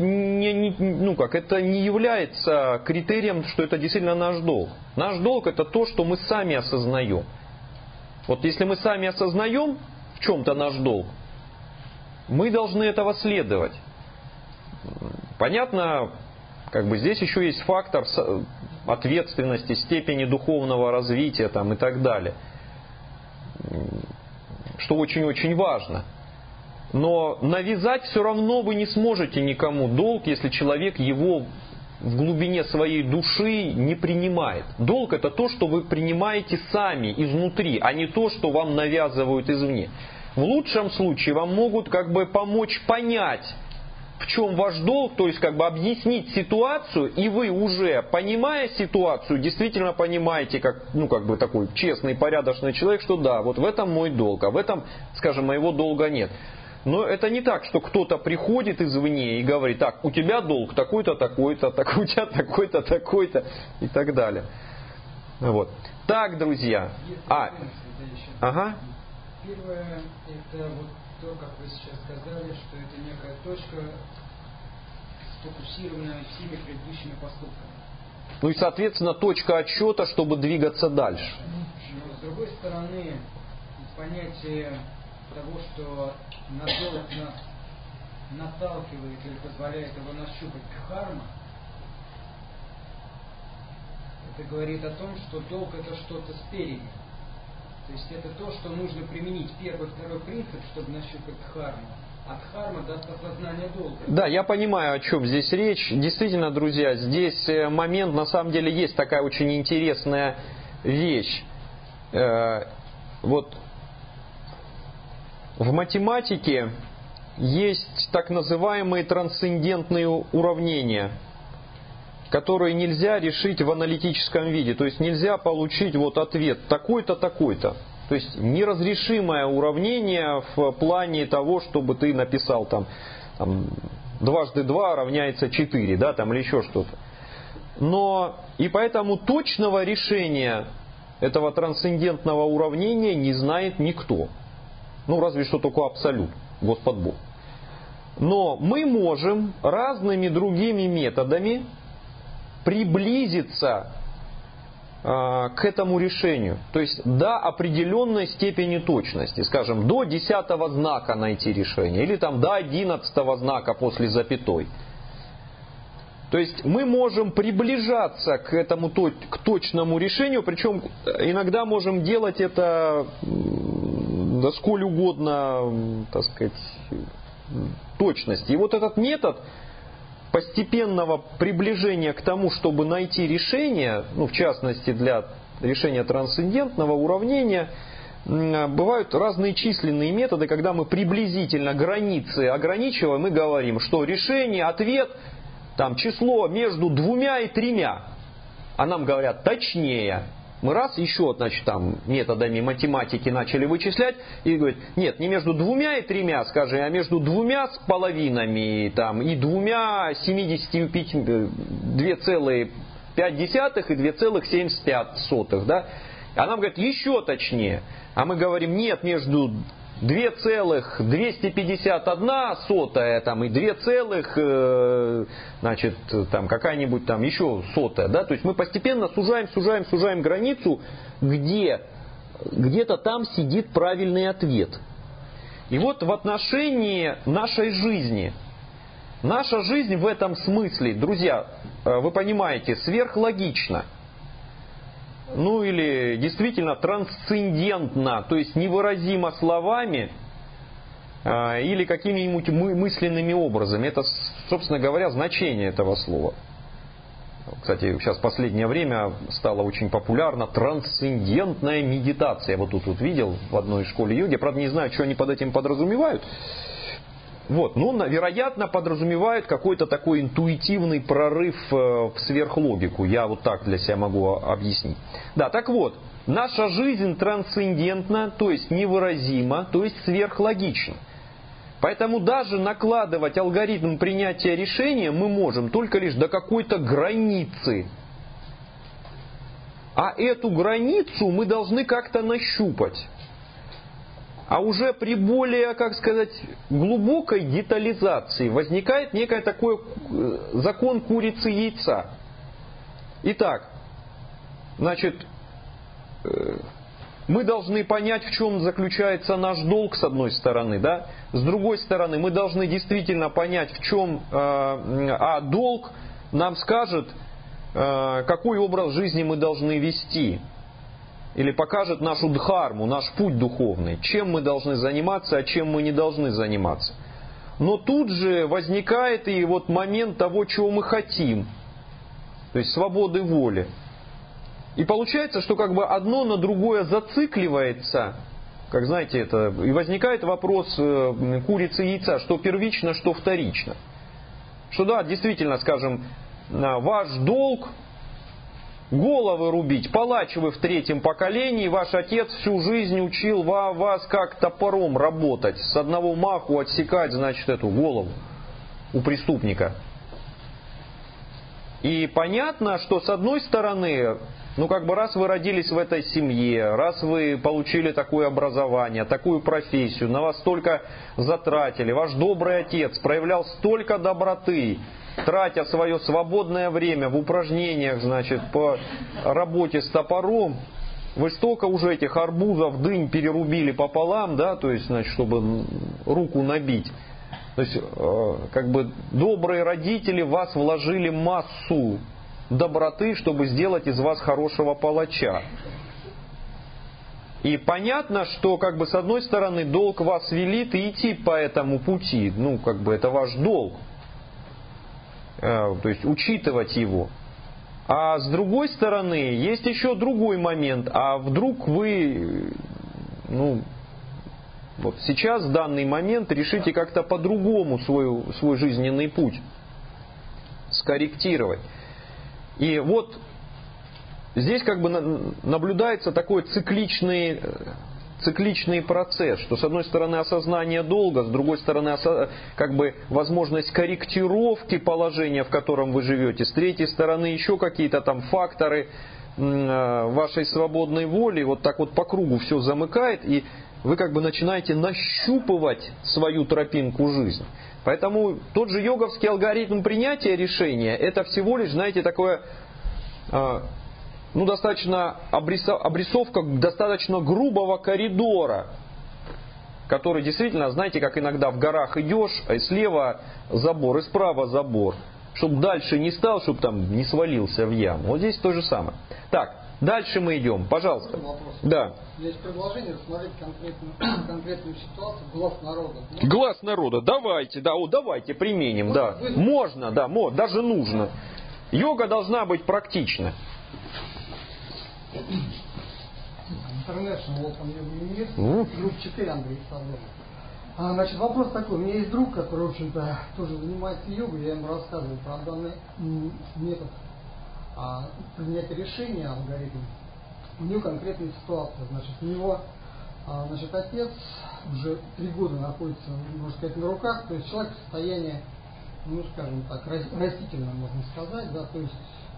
не является критерием, что это действительно наш долг. Наш долг это то, что мы сами осознаем. Вот если мы сами осознаем в чем-то наш долг, мы должны этого следовать. Понятно, как бы здесь еще есть фактор ответственности, степени духовного развития там, и так далее, что очень-очень важно. Но навязать все равно вы не сможете никому долг, если человек его в глубине своей души не принимает. Долг это то, что вы принимаете сами, изнутри, а не то, что вам навязывают извне. В лучшем случае вам могут как бы помочь понять, в чем ваш долг, то есть как бы объяснить ситуацию, и вы уже, понимая ситуацию, действительно понимаете, как бы такой честный, порядочный человек, что да, вот в этом мой долг, а в этом, скажем, моего долга нет. Но это не так, что кто-то приходит извне и говорит: так, у тебя долг такой-то, такой-то, так, у тебя такой-то, такой-то и так далее. Вот. Так, друзья. Ага. Первое, это вот то, как вы сейчас сказали, что это некая точка, сфокусированная всеми предыдущими поступками. Ну и, соответственно, точка отсчета, чтобы двигаться дальше. Но, с другой стороны, понятие того, что надолг нас наталкивает или позволяет его нащупать дхарма, это говорит о том, что долг это что-то спереди. То есть это то, что нужно применить первый, второй принцип, чтобы нащупать дхарму. А дхарма даст осознание долга. Да, я понимаю, о чем здесь речь. Действительно, друзья, здесь момент, на самом деле, есть такая очень интересная вещь. Вот в математике есть так называемые трансцендентные уравнения, которые нельзя решить в аналитическом виде. То есть нельзя получить вот ответ такой-то, такой-то. То есть неразрешимое уравнение в плане того, чтобы ты написал там 2 × 2 равняется 4, да, там, или еще что-то. Но и поэтому точного решения этого трансцендентного уравнения не знает никто. Ну, разве что только абсолют, Господь Бог. Но мы можем разными другими методами приблизиться к этому решению. То есть до определенной степени точности. Скажем, до 10-го знака найти решение. Или там до 11-го знака после запятой. То есть мы можем приближаться к этому к точному решению. Причем иногда можем делать это да сколь угодно, так сказать, точности. И вот этот метод постепенного приближения к тому, чтобы найти решение, ну, в частности для решения трансцендентного уравнения, бывают разные численные методы, когда мы приблизительно границы ограничиваем и говорим, что решение, ответ, там, число между 2 и 3. А нам говорят точнее. Мы раз еще, значит, там, методами математики начали вычислять и говорят, нет, не между 2 и 3, скажем, а между 2,5 там, и 2,5 и 2,75, да? А нам говорят, еще точнее. А мы говорим, нет, между 2,251 там, и 2, значит, там, какая-нибудь там еще сотая. Да? То есть мы постепенно сужаем границу, где-то там сидит правильный ответ. И вот в отношении нашей жизни. Наша жизнь в этом смысле, друзья, вы понимаете, сверхлогична. Ну или действительно трансцендентно, то есть невыразимо словами или какими-нибудь мысленными образами. Это, собственно говоря, значение этого слова. Кстати, сейчас в последнее время стала очень популярна трансцендентная медитация. Вот тут вот видел в одной школе йоги, правда не знаю, что они под этим подразумевают. Вот, ну, вероятно, подразумевает какой-то такой интуитивный прорыв в сверхлогику. Я вот так для себя могу объяснить. Да, так вот, наша жизнь трансцендентна, то есть невыразима, то есть сверхлогична. Поэтому даже накладывать алгоритм принятия решения мы можем только лишь до какой-то границы. А эту границу мы должны как-то нащупать. А уже при более, как сказать, глубокой детализации возникает некий такой закон курицы и яйца. Итак, значит, мы должны понять, в чем заключается наш долг, с одной стороны, да? С другой стороны, мы должны действительно понять, в чем долг нам скажет, какой образ жизни мы должны вести. Или покажет нашу дхарму, наш путь духовный, чем мы должны заниматься, а чем мы не должны заниматься. Но тут же возникает и вот момент того, чего мы хотим, то есть свободы воли. И получается, что как бы одно на другое зацикливается, как знаете, это, и возникает вопрос курицы и яйца, что первично, что вторично. Что да, действительно, скажем, ваш долг головы рубить, палач вы в 3-м поколении, ваш отец всю жизнь учил вас как топором работать, с одного маху отсекать, значит, эту голову у преступника. И понятно, что с одной стороны, Ну, как бы раз вы родились в этой семье, раз вы получили такое образование, такую профессию, на вас столько затратили, ваш добрый отец проявлял столько доброты, тратя свое свободное время в упражнениях, значит, по работе с топором, вы столько уже этих арбузов, дынь перерубили пополам, да, то есть, значит, чтобы руку набить. То есть, как бы добрые родители в вас вложили массу доброты, чтобы сделать из вас хорошего палача. И понятно, что, как бы, с одной стороны, долг вас велит и идти по этому пути. Ну, как бы, это ваш долг. То есть, учитывать его. А с другой стороны, есть еще другой момент. А вдруг вы, ну, вот сейчас, в данный момент, решите как-то по-другому свой жизненный путь скорректировать. И вот здесь как бы наблюдается такой цикличный процесс, что с одной стороны осознание долга, с другой стороны как бы возможность корректировки положения, в котором вы живете, с третьей стороны еще какие-то там факторы вашей свободной воли, вот так вот по кругу все замыкает, и вы как бы начинаете нащупывать свою тропинку жизни. Поэтому тот же йоговский алгоритм принятия решения, это всего лишь, знаете, такое, ну, достаточно обрисовка достаточно грубого коридора, который действительно, знаете, как иногда в горах идешь, и слева забор, и справа забор, чтобы дальше не стал, чтобы там не свалился в яму. Вот здесь то же самое. Так, дальше мы идем, пожалуйста. Да. Есть предложение рассмотреть конкретную ситуацию, глаз народа. Глаз народа, давайте, да, давайте применим, да. Можно, да, даже нужно. Йога должна быть практична. International Open Yoga University, группа 4, Андрей Садов. Значит, вопрос такой. У меня есть друг, который, в общем-то, тоже занимается йогой. Я ему рассказывал про данный метод принятия решения, алгоритм. У него конкретная ситуация. Значит, у него, значит, отец уже 3 года находится, можно сказать, на руках. То есть человек в состоянии, ну, скажем так, растительно, можно сказать, да, то есть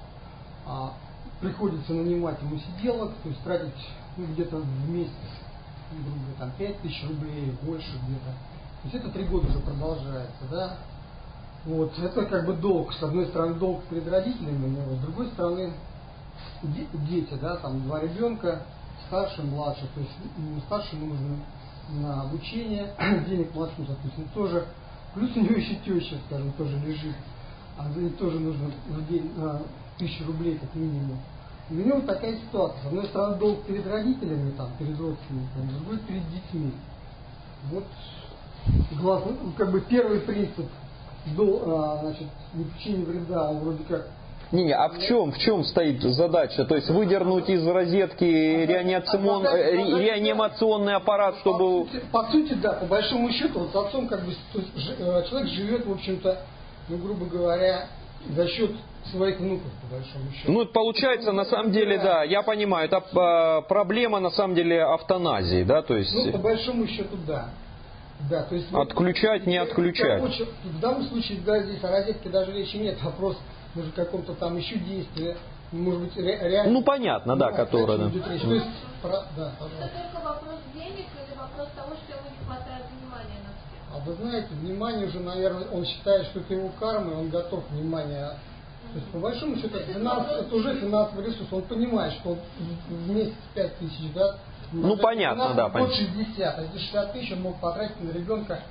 приходится нанимать ему сиделок, то есть тратить, ну, где-то в месяц, грубо говоря, там 5000 рублей, больше где-то. То есть это 3 года уже продолжается, да. Вот, это как бы долг, с одной стороны долг перед родителями у него, с другой стороны дети, да, там 2 ребенка, старший, младший, то есть старшему нужно на обучение, денег младшему, соответственно, тоже, плюс у него еще теща, скажем, тоже лежит, а за ней тоже нужно в день 1000 рублей как минимум. И у него такая ситуация, с одной стороны долг перед родителями, там, перед родственниками, с другой перед детьми. Вот, главный, как бы первый принцип, значит, непричинения вреда, он вроде как... А в чем стоит задача? То есть выдернуть из розетки реанимационный аппарат, чтобы... По сути, да, по большому счету, вот с отцом как бы то есть, человек живет, в общем-то, ну, грубо говоря, за счет своих внуков, по большому счету. Ну, получается, на самом деле, да, я понимаю, это проблема, на самом деле, автоназии, да, то есть... Ну, по большому счету, да. Да, то есть, отключать, не отключать. В данном случае, да, здесь о розетке даже речи нет, вопрос, может, о каком-то там еще действии, может быть, реально... Ну, понятно, да, которое... Да. То есть, да, пожалуйста. Это только вопрос денег или вопрос того, что ему не хватает внимания на всех? А вы знаете, внимание уже, наверное, он считает, что это его карма, и он готов внимание. То есть, по большому счету, это уже финансовый ресурс. Он понимает, что он в месяц 5000, да? Ну, понятно, да, понятно. 60, а эти 60 тысяч он мог потратить на ребенка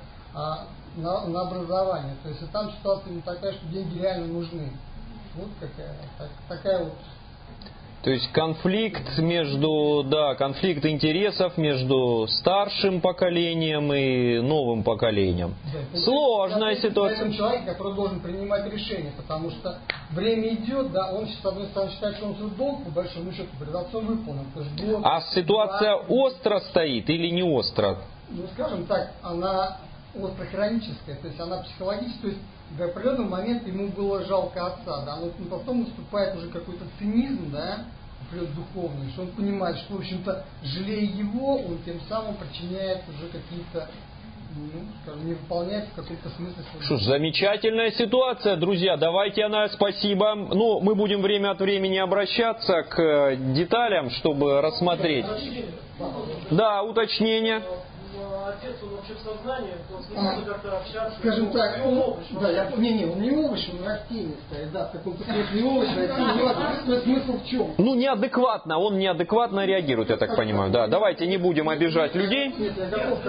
на образование. То есть, и там ситуация не такая, что деньги реально нужны. Вот такая вот. То есть конфликт конфликт интересов между старшим поколением и новым поколением. Да, сложная ситуация. Это человек, который должен принимать решения, потому что время идет, да, он с одной стороны считает, что он свой долг, по большому счету, перед отцом выполнен. А ситуация остро стоит или не остро? Ну, скажем так, она остро-хроническая, то есть она психологическая, то есть до определенного момента ему было жалко отца, да, но потом наступает уже какой-то цинизм, да, духовный, что он понимает, что, в общем-то, жалея его, он тем самым причиняет уже какие-то скажем, не выполнять в каком-то смысле. Что ж, замечательная ситуация, друзья. Давайте спасибо. Ну, мы будем время от времени обращаться к деталям, чтобы рассмотреть. Да, уточнение. Отец, он вообще в сознании, он с ним может как-то общаться. Скажем так, он не овощ, он растение стоит, да, в каком-то смысле не овощ, растение, не важно. То есть смысл в чем? Ну, неадекватно, он неадекватно реагирует, я так понимаю. Да, давайте не будем обижать людей. Нет, я готов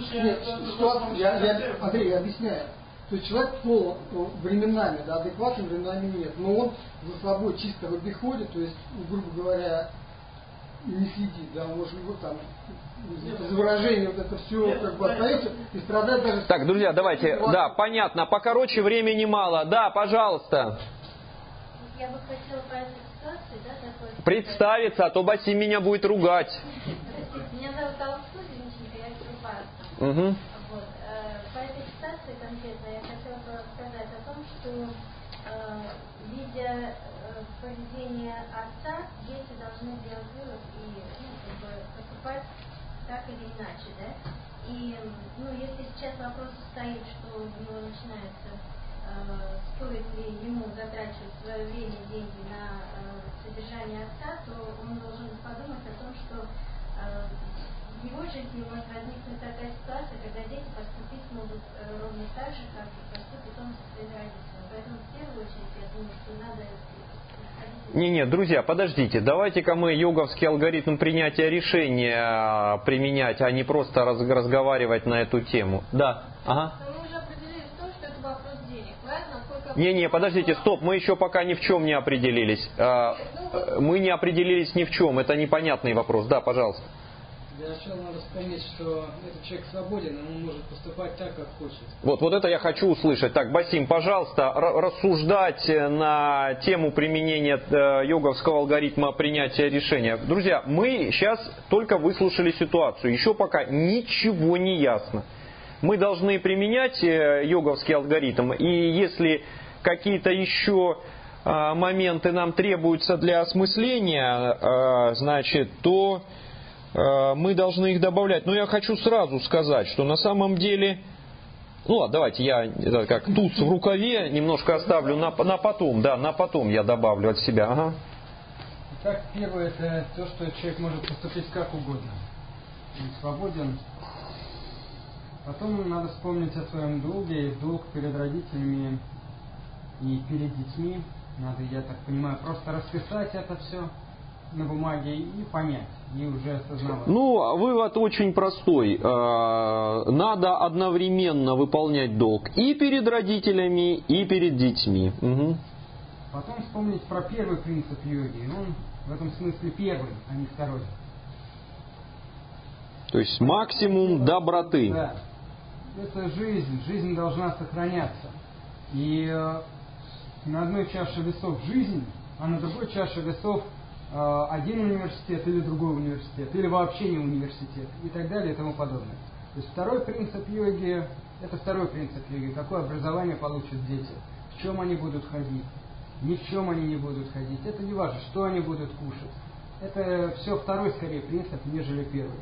Андрей, я объясняю. То есть человек временами, да, адекватным временами нет, но он за собой чисто в обиходе, то есть, грубо говоря, не следит, да, может быть, там, из выражения вот это все как бы остается и страдает даже... Так, друзья, давайте, да, понятно, покороче, времени мало. Да, пожалуйста. Я бы хотела по этой ситуации, да, такой... Представиться, а то Басим меня будет ругать. Простите, меня зовут Алсу, извините, я Крупарца. Угу. Вот. По этой ситуации конкретно я хотела бы сказать о том, что видя поведение отца, дети должны делать вывод и поступать так или иначе, да? И, если сейчас вопрос стоит, что у него начинается, стоит ли ему затрачивать свое время, деньги на содержание отца, то он должен подумать о том, что в его жизни может возникнуть такая ситуация, когда дети поступить могут ровно так же, как поступит он со своими родителями. Поэтому в первую очередь я думаю, что надо... Не, друзья, подождите, давайте-ка мы йоговский алгоритм принятия решения применять, а не просто разговаривать на эту тему. Да, ага. Мы уже определились в том, что это вопрос денег, правильно? Не, подождите, стоп, мы еще пока ни в чем не определились. Мы не определились ни в чем, это непонятный вопрос. Да, пожалуйста. Для начала надо вспомнить, что этот человек свободен, он может поступать так, как хочет. Вот это я хочу услышать. Так, Басим, пожалуйста, рассуждать на тему применения йоговского алгоритма принятия решения. Друзья, мы сейчас только выслушали ситуацию, еще пока ничего не ясно. Мы должны применять йоговский алгоритм, и если какие-то еще моменты нам требуются для осмысления, значит, то... мы должны их добавлять. Но я хочу сразу сказать, что на самом деле... Ну ладно, давайте я как туз в рукаве немножко оставлю на потом. Да, на потом я добавлю от себя. Ага. Итак, первое, это то, что человек может поступить как угодно. Он свободен. Потом надо вспомнить о своем долге. Долг перед родителями и перед детьми. Надо, я так понимаю, просто расписать это все на бумаге и понять, и уже осознавать. Ну, вывод очень простой. Надо одновременно выполнять долг и перед родителями, и перед детьми. Угу. Потом вспомнить про первый принцип йоги. Он в этом смысле первый, а не второй. То есть максимум доброты. Да. Это жизнь должна сохраняться. И на одной чаше весов жизнь, а на другой чаше весов один университет или другой университет, или вообще не университет, и так далее, и тому подобное. То есть второй принцип йоги, какое образование получат дети, в чем они будут ходить, ни в чем они не будут ходить, это не важно, что они будут кушать. Это все второй, скорее, принцип, нежели первый.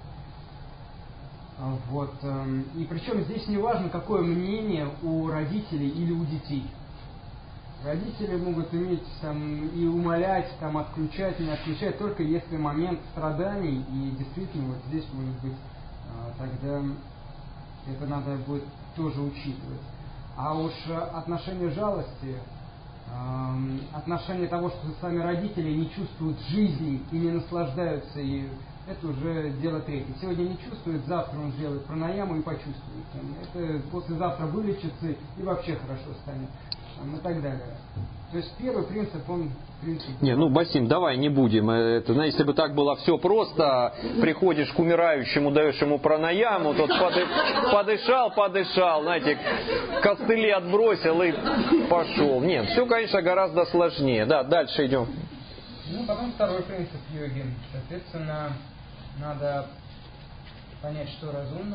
Вот. И причем здесь не важно, какое мнение у родителей или у детей. Родители могут иметь и умолять, отключать, не отключать, только если момент страданий, и действительно вот здесь может быть, тогда это надо будет тоже учитывать. А уж отношение жалости, отношение того, что сами родители не чувствуют жизни и не наслаждаются ею, это уже дело третье. Сегодня не чувствует, завтра он сделает пранаяму и почувствует. Это послезавтра вылечится и вообще хорошо станет. И так далее. То есть первый принцип, Не, Басим, давай не будем. Это, если бы так было все просто, приходишь к умирающему, даешь ему пранаяму, тот подышал, знаете, костыли отбросил и пошел. Нет, все, конечно, гораздо сложнее. Да, дальше идем. Потом второй принцип йоги. Соответственно, надо понять, что разумно.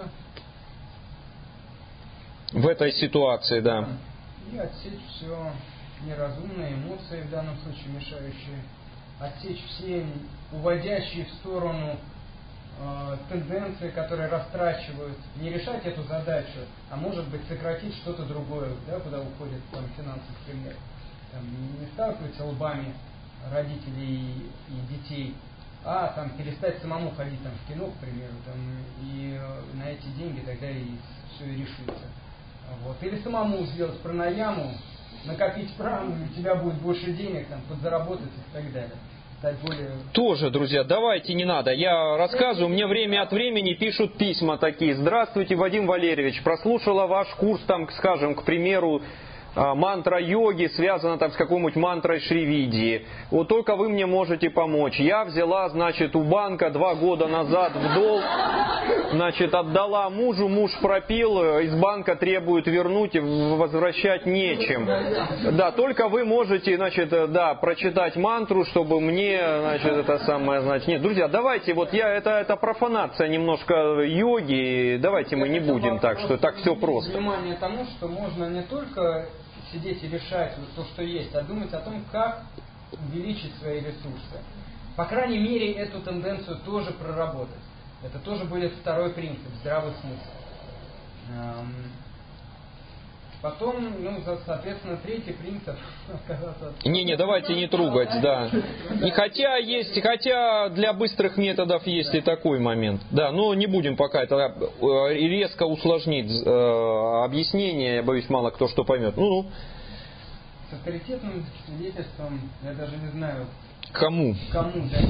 В этой ситуации, да. И отсечь все неразумные эмоции, в данном случае мешающие, отсечь все уводящие в сторону тенденции, которые растрачивают, не решать эту задачу, а может быть сократить что-то другое, да, куда уходит там финансы, например. Там, не сталкиваться лбами родителей и детей, а там перестать самому ходить там, в кино, к примеру, там, и на эти деньги тогда и все и решится. Вот. Или самому сделать пранаяму, накопить прану, и у тебя будет больше денег, там, подзаработать и так далее. Стать более... Тоже, друзья, давайте, не надо. Я рассказываю, мне время от времени пишут письма такие. Здравствуйте, Вадим Валерьевич, прослушала ваш курс, там, скажем, к примеру, мантра йоги связана там с какой-нибудь мантрой Шривидии. Вот только вы мне можете помочь. Я взяла, значит, у банка 2 года назад в долг, значит, отдала мужу, муж пропил, из банка требуют вернуть, возвращать нечем. Да, только вы можете, значит, да, прочитать мантру, чтобы мне, значит, это самое, значит, нет, друзья, давайте, вот это профанация немножко йоги, давайте мы не будем так, что так все просто. Внимание тому, что можно не только сидеть и решать вот то, что есть, а думать о том, как увеличить свои ресурсы. По крайней мере, эту тенденцию тоже проработать. Это тоже будет второй принцип, здравый смысл. Потом, ну, соответственно, третий принцип. Не, давайте не трогать, да. И хотя для быстрых методов есть и такой момент. Да, но не будем пока это резко усложнить объяснение, я боюсь, мало кто что поймет. Ну. С авторитетным свидетельством, я даже не знаю... Кому, да.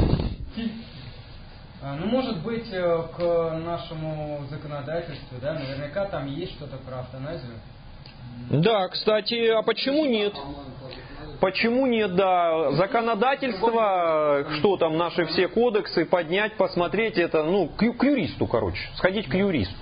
Ну, может быть, к нашему законодательству, да, наверняка там есть что-то про автоназию. Да, кстати, а почему нет? Почему нет, да. Законодательство, что там, наши все кодексы, поднять, посмотреть, это, ну, к юристу, короче, сходить к юристу.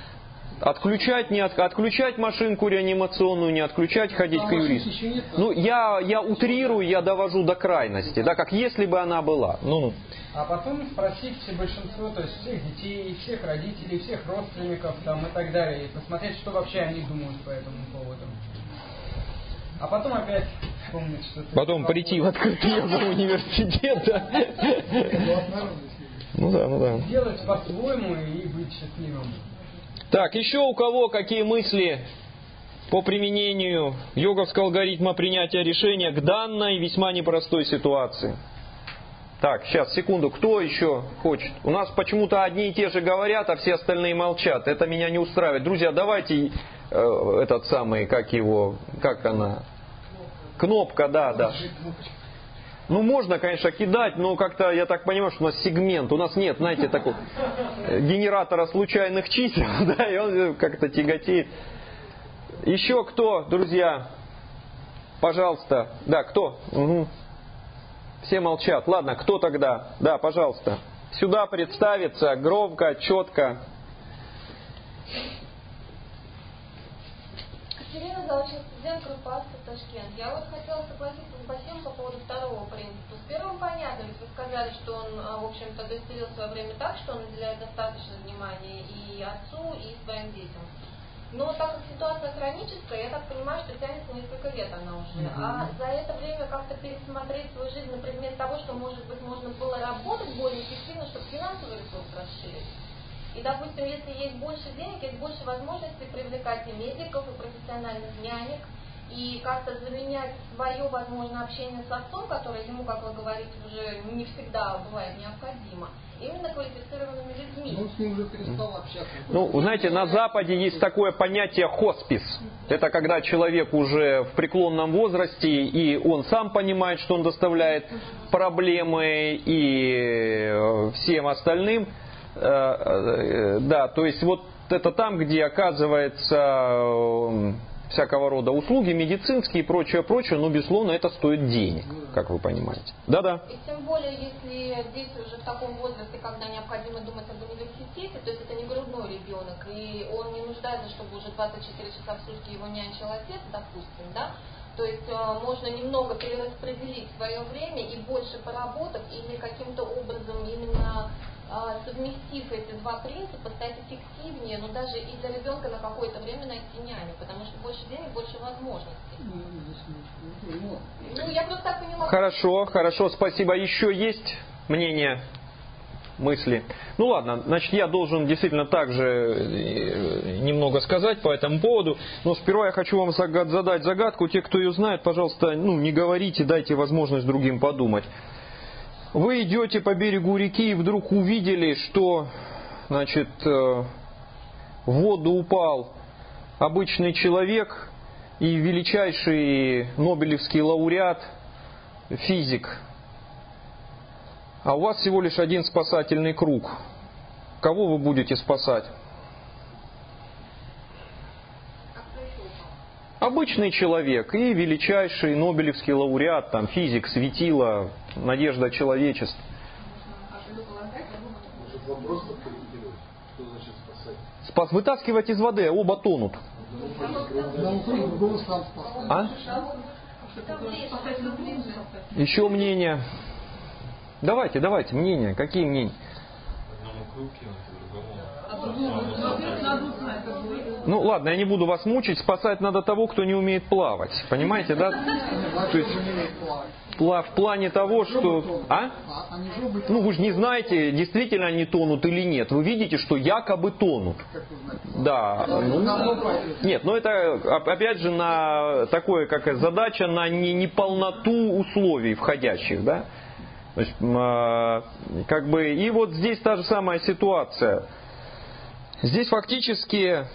Отключать машинку реанимационную, не отключать, ходить к юристу. Ну, я утрирую, я довожу до крайности, да, как если бы она была. Ну. А потом спросить большинство, то есть всех детей, всех родителей, всех родственников там, и так далее, и посмотреть, что вообще они думают по этому поводу. А потом опять вспомнить, что... Потом прийти в открытый университет, да. Ну да. Делать по-своему и быть счастливым. Так, еще у кого какие мысли по применению йоговского алгоритма принятия решения к данной весьма непростой ситуации? Так, сейчас, секунду, кто еще хочет? У нас почему-то одни и те же говорят, а все остальные молчат. Это меня не устраивает. Друзья, давайте как она? Кнопка, да. Ну, можно, конечно, кидать, но как-то, я так понимаю, что у нас сегмент. У нас нет, знаете, такого генератора случайных чисел, да, и он как-то тяготеет. Еще кто, друзья? Пожалуйста. Да, кто? Угу. Все молчат. Ладно, кто тогда? Да, пожалуйста. Сюда представиться громко, четко. Катерина, заочный студент группы АСТА Ташкент. Я вот хотела согласиться с Басимом по поводу второго принципа. С первым понятно, ведь вы сказали, что он, в общем-то, достелил в свое время так, что он уделяет достаточно внимания и отцу, и своим детям. Но так как ситуация хроническая, я так понимаю, что тянется несколько лет она уже. А за это время как-то пересмотреть свою жизнь на предмет того, что, может быть, можно было работать более эффективно, чтобы финансовый ресурс расширить. И, допустим, если есть больше денег, есть больше возможностей привлекать и медиков, и профессиональных нянек, и как-то заменять свое, возможно, общение с отцом, которое ему, как вы говорите, уже не всегда бывает необходимо, именно квалифицированными людьми. Он с ним уже перестал общаться. Ну, знаете, на Западе есть такое понятие хоспис. Это когда человек уже в преклонном возрасте, и он сам понимает, что он доставляет проблемы и всем остальным. Да, то есть вот это там, где оказывается всякого рода услуги, медицинские и прочее, но, безусловно, это стоит денег, как вы понимаете. Да. И тем более, если дети уже в таком возрасте, когда необходимо думать об университете, то есть это не грудной ребенок, и он не нуждается, чтобы уже 24 часа в сутки его нянчил отец, допустим, да? То есть можно немного перераспределить свое время и больше поработать, или каким-то образом именно совместив эти два принципа, стать эффективнее, но даже и для ребенка на какое-то время найти няню, потому что больше денег, больше возможностей. Ну, я просто так понимаю. Хорошо, спасибо. Еще есть мнение? мысли. Ну ладно, значит, я должен действительно также немного сказать по этому поводу. Но сперва я хочу вам задать загадку. Те, кто ее знает, пожалуйста, не говорите, дайте возможность другим подумать. Вы идете по берегу реки и вдруг увидели, что, значит, в воду упал обычный человек и величайший нобелевский лауреат, физик. А у вас всего лишь один спасательный круг. Кого вы будете спасать? Обычный человек и величайший нобелевский лауреат, там, физик, светило, надежда человечества. Вытаскивать из воды, оба тонут. А? Еще мнения. Давайте, мнения. Какие мнения? Ну ладно, я не буду вас мучить. Спасать надо того, кто не умеет плавать. Понимаете, да? То есть, в плане того, что... А? Ну вы же не знаете, действительно они тонут или нет. Вы видите, что якобы тонут. Да. Нет, но это опять же на такое, как задача на неполноту условий входящих, да? То есть, как бы, и вот здесь та же самая ситуация. Здесь фактически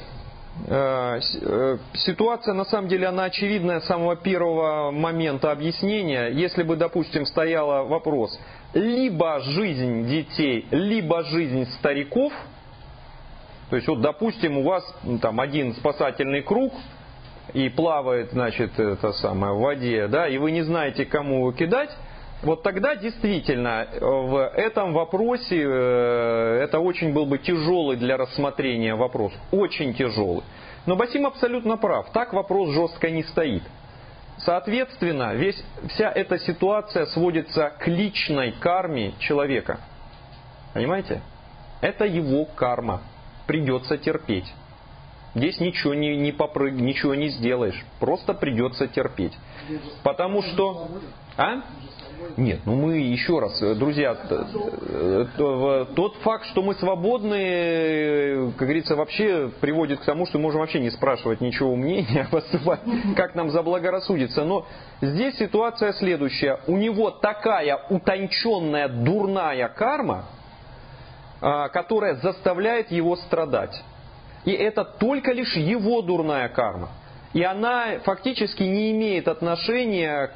ситуация, на самом деле, она очевидная с самого первого момента объяснения. Если бы, допустим, стоял вопрос, либо жизнь детей, либо жизнь стариков, то есть, вот, допустим, у вас там один спасательный круг, и плавает, значит, это самое, в воде, да, и вы не знаете, кому его кидать, вот тогда действительно в этом вопросе это очень был бы тяжелый для рассмотрения вопрос. Очень тяжелый. Но Басим абсолютно прав. Так вопрос жестко не стоит. Соответственно, вся эта ситуация сводится к личной карме человека. Понимаете? Это его карма. Придется терпеть. Здесь ничего ничего не сделаешь. Просто придется терпеть. Потому что... А? Нет, мы еще раз, друзья, тот факт, что мы свободны, как говорится, вообще приводит к тому, что мы можем вообще не спрашивать ничего мнения, поступать, как нам заблагорассудится. Но здесь ситуация следующая. У него такая утонченная дурная карма, которая заставляет его страдать. И это только лишь его дурная карма. И она фактически не имеет отношения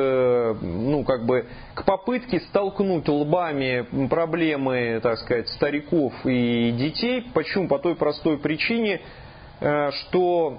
к попытке столкнуть лбами проблемы, так сказать, стариков и детей. Почему? По той простой причине, что,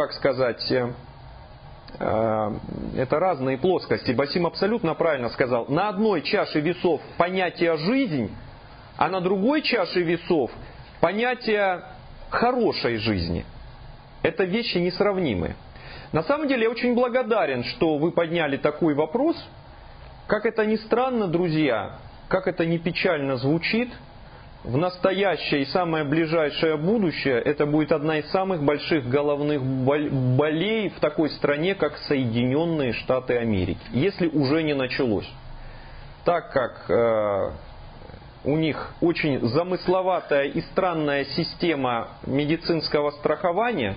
это разные плоскости. Басим абсолютно правильно сказал. На одной чаше весов понятие «жизнь», а на другой чаше весов понятие «хорошей жизни». Это вещи несравнимые. На самом деле я очень благодарен, что вы подняли такой вопрос. Как это ни странно, друзья, как это ни печально звучит, в настоящее и самое ближайшее будущее это будет одна из самых больших головных болей в такой стране, как Соединенные Штаты Америки. Если уже не началось. Так как у них очень замысловатая и странная система медицинского страхования,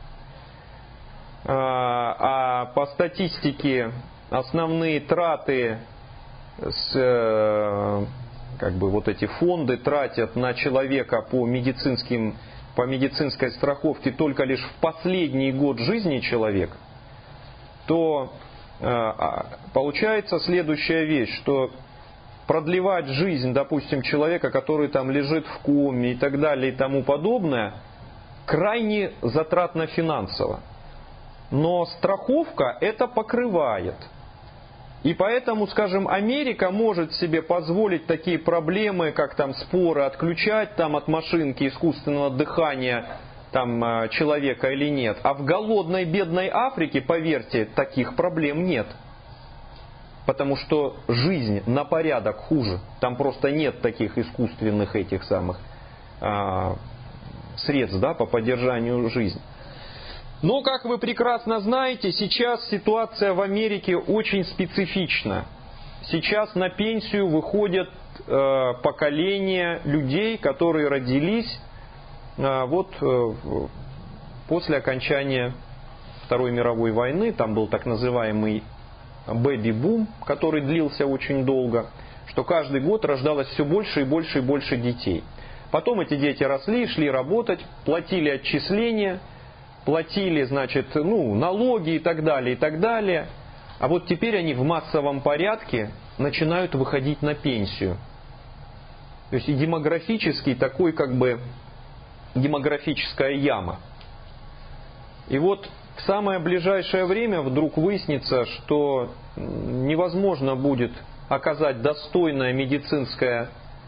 а по статистике основные траты, вот эти фонды тратят на человека по медицинской страховке только лишь в последний год жизни человека, то получается следующая вещь, что продлевать жизнь, допустим, человека, который там лежит в коме и так далее и тому подобное, крайне затратно финансово. Но страховка это покрывает. И поэтому, скажем, Америка может себе позволить такие проблемы, как там споры, отключать там от машинки искусственного дыхания там человека или нет. А в голодной бедной Африке, поверьте, таких проблем нет. Потому что жизнь на порядок хуже. Там просто нет таких искусственных этих самых средств, да, по поддержанию жизни. Но, как вы прекрасно знаете, сейчас ситуация в Америке очень специфична. сейчас на пенсию выходят поколения людей, которые родились после окончания Второй мировой войны. Там был так называемый бэби-бум, который длился очень долго, что каждый год рождалось все больше и больше и больше детей. Потом эти дети росли, шли работать, платили отчисления, платили, значит, налоги и так далее, и так далее. А вот теперь они в массовом порядке начинают выходить на пенсию. То есть и демографический такой, как бы, демографическая яма. И вот в самое ближайшее время вдруг выяснится, что невозможно будет оказать достойное медицинское,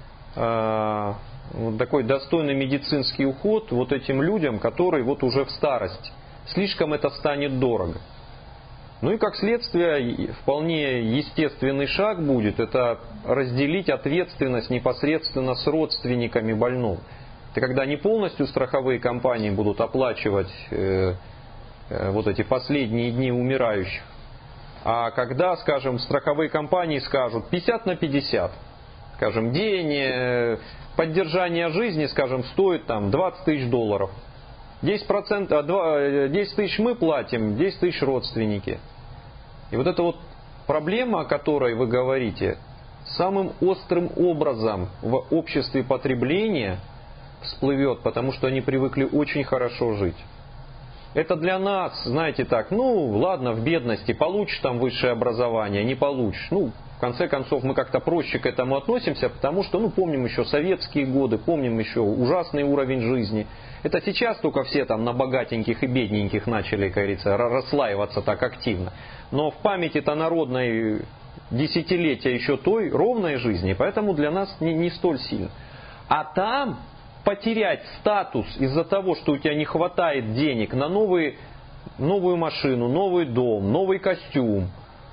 такой достойный медицинский уход вот этим людям, которые вот уже в старости. Слишком это станет дорого. Ну и как следствие, вполне естественный шаг будет, это разделить ответственность непосредственно с родственниками больного. Это когда не полностью страховые компании будут оплачивать вот эти последние дни умирающих, а когда, скажем, страховые компании скажут 50 на 50, скажем, день поддержания жизни, скажем, стоит там $20 тысяч. 10 тысяч мы платим, 10 тысяч родственники. И вот эта вот проблема, о которой вы говорите, самым острым образом в обществе потребления всплывет, потому что они привыкли очень хорошо жить. Это для нас, знаете, так, ладно, в бедности, получишь там высшее образование, не получишь. В конце концов, мы как-то проще к этому относимся, потому что, помним еще советские годы, помним еще ужасный уровень жизни. Это сейчас только все там на богатеньких и бедненьких начали, как говорится, расслаиваться так активно. Но в памяти-то народной десятилетия еще той ровной жизни, поэтому для нас не столь сильно. А там потерять статус из-за того, что у тебя не хватает денег на новую машину, новый дом, новый костюм.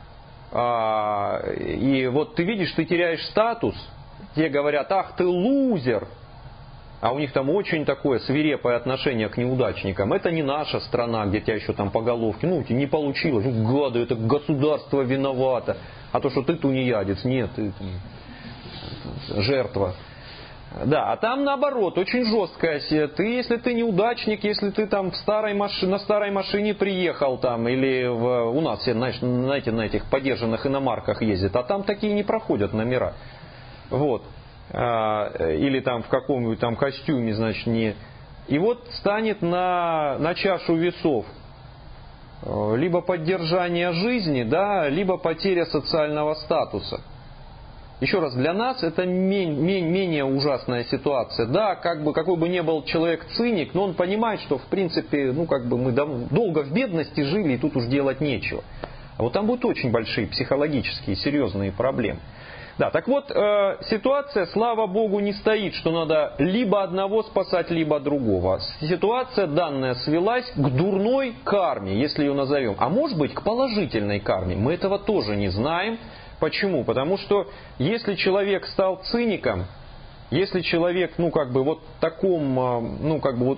И вот ты видишь, ты теряешь статус, тебе говорят: ах ты лузер. А у них там очень такое свирепое отношение к неудачникам. Это не наша страна, где тебя еще там по головке, не получилось, гады, это государство виновато. А то, что ты тунеядец, нет, ты жертва. Да, а там наоборот, очень жесткая. Если ты неудачник, если ты там на старой машине приехал там, или у нас все, знаете, на этих подержанных иномарках ездят, а там такие не проходят номера. Вот. Или там в каком-нибудь там костюме, значит, не... И вот станет на чашу весов либо поддержание жизни, да, либо потеря социального статуса. Еще раз, для нас это менее ужасная ситуация. Да, какой бы ни был человек циник, но он понимает, что в принципе, мы долго в бедности жили, и тут уж делать нечего. А вот там будут очень большие психологические, серьезные проблемы. Да, так вот, ситуация, слава Богу, не стоит, что надо либо одного спасать, либо другого. Ситуация данная свелась к дурной карме, если ее назовем. А может быть, к положительной карме. Мы этого тоже не знаем. Почему? Потому что если человек стал циником, если человек, в таком,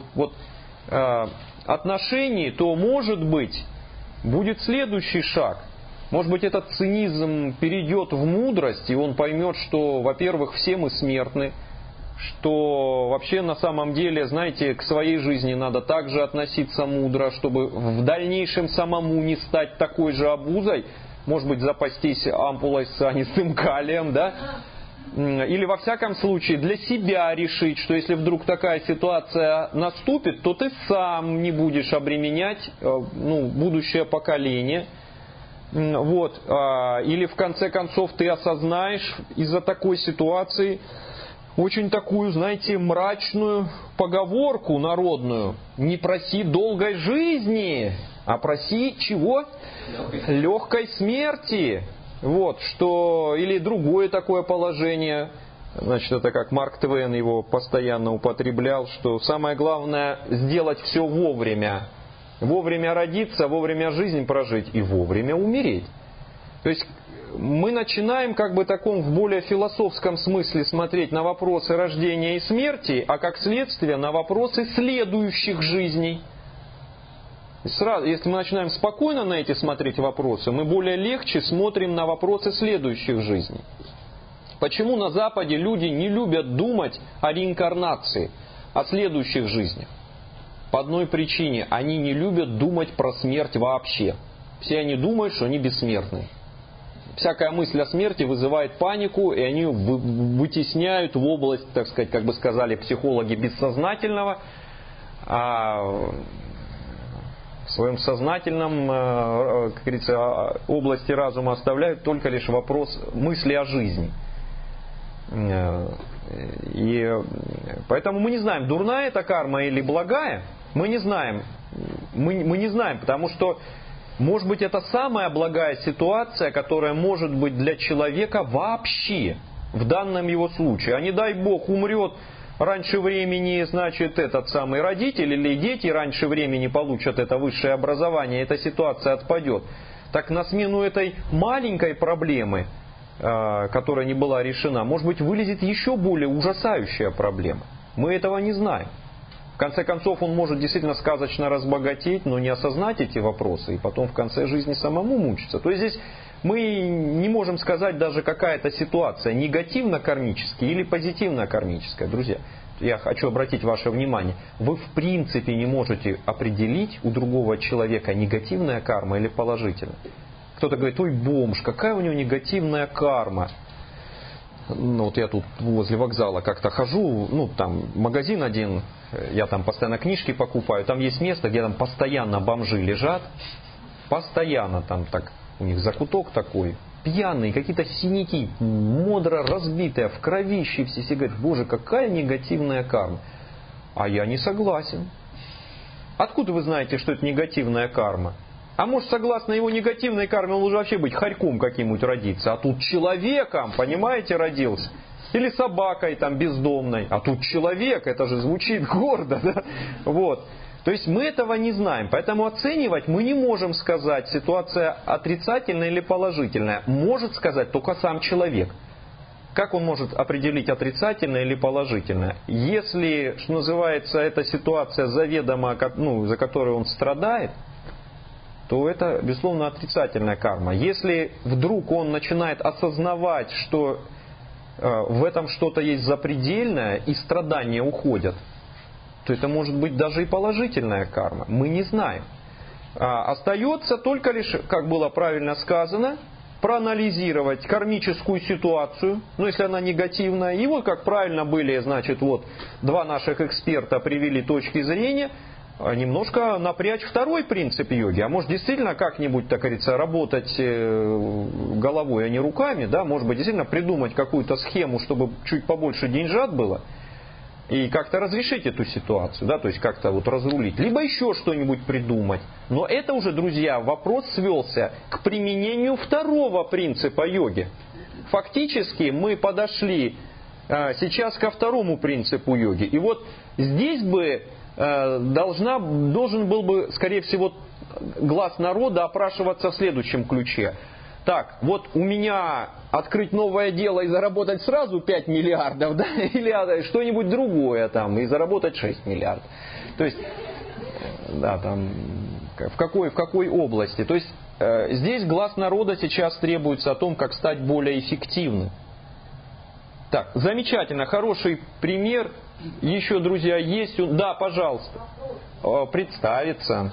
отношении, то, может быть, будет следующий шаг. Может быть, этот цинизм перейдет в мудрость, и он поймет, что, во-первых, все мы смертны, что вообще на самом деле, знаете, к своей жизни надо также относиться мудро, чтобы в дальнейшем самому не стать такой же обузой, может быть, запастись ампулой с цианистым калием, да? Или, во всяком случае, для себя решить, что если вдруг такая ситуация наступит, то ты сам не будешь обременять будущее поколение. Вот. Или, в конце концов, ты осознаешь из-за такой ситуации очень такую, знаете, мрачную поговорку народную: не проси долгой жизни, а проси чего? Легкой смерти. Вот, что, или другое такое положение, значит, это как Марк Твен его постоянно употреблял, что самое главное сделать все вовремя. Вовремя родиться, вовремя жизнь прожить и вовремя умереть. То есть мы начинаем таком в более философском смысле смотреть на вопросы рождения и смерти, а как следствие на вопросы следующих жизней. Сразу, если мы начинаем спокойно на эти смотреть вопросы, мы более легче смотрим на вопросы следующих жизней. Почему на Западе люди не любят думать о реинкарнации, о следующих жизнях? По одной причине: они не любят думать про смерть вообще. Все они думают, что они бессмертны. Всякая мысль о смерти вызывает панику, и они вытесняют в область, так сказать, как бы сказали психологи, бессознательного, а в своем сознательном, как говорится, области разума оставляют только лишь вопрос мысли о жизни. И поэтому мы не знаем, дурная это карма или благая, мы не знаем. Мы не знаем, потому что, может быть, это самая благая ситуация, которая может быть для человека вообще в данном его случае. А не дай Бог умрет раньше времени, значит, этот самый родитель или дети раньше времени получат это высшее образование, эта ситуация отпадет. Так на смену этой маленькой проблемы, которая не была решена, может быть, вылезет еще более ужасающая проблема. Мы этого не знаем. В конце концов, он может действительно сказочно разбогатеть, но не осознать эти вопросы, и потом в конце жизни самому мучиться. То есть здесь мы не можем сказать даже, какая-то ситуация негативно-кармическая или позитивно-кармическая. Друзья, я хочу обратить ваше внимание, вы в принципе не можете определить у другого человека, негативная карма или положительная. Кто-то говорит: ой, бомж, какая у него негативная карма. Ну, вот я тут возле вокзала как-то хожу, ну, там магазин один, я там постоянно книжки покупаю, там есть место, где там постоянно бомжи лежат, постоянно там так, у них закуток такой, пьяные, какие-то синяки, модро разбитые, в кровище все говорят: боже, какая негативная карма. А я не согласен. Откуда вы знаете, что это негативная карма? А может, согласно его негативной карме, он должен вообще быть хорьком каким-нибудь родиться. А тут человеком, понимаете, родился. Или собакой там бездомной. А тут человек, это же звучит гордо. Да? Вот. То есть мы этого не знаем. Поэтому оценивать мы не можем сказать, ситуация отрицательная или положительная. Может сказать только сам человек. Как он может определить, отрицательное или положительное? Если, что называется, эта ситуация заведомо, ну, за которую он страдает, то это, безусловно, отрицательная карма. Если вдруг он начинает осознавать, что в этом что-то есть запредельное, и страдания уходят, то это может быть даже и положительная карма. Мы не знаем. Остается только лишь, как было правильно сказано, проанализировать кармическую ситуацию, ну, если она негативная. И вот, как правильно были, значит, вот два наших эксперта привели точки зрения, немножко напрячь второй принцип йоги. А может, действительно как-нибудь, так говорится, работать головой, а не руками, да, может быть, действительно придумать какую-то схему, чтобы чуть побольше деньжат было, и как-то разрешить эту ситуацию, да, то есть как-то вот разрулить. Либо еще что-нибудь придумать. Но это уже, друзья, вопрос свелся к применению второго принципа йоги. Фактически мы подошли сейчас ко второму принципу йоги. И вот здесь бы должен был бы, скорее всего, глаз народа опрашиваться в следующем ключе. Так, вот у меня открыть новое дело и заработать сразу 5 миллиардов, да, или что-нибудь другое там и заработать 6 миллиардов. То есть, да, там, в какой области. То есть, здесь глаз народа сейчас требуется о том, как стать более эффективным. Так, замечательно, хороший пример. Еще, друзья, есть? Да, пожалуйста. Представиться.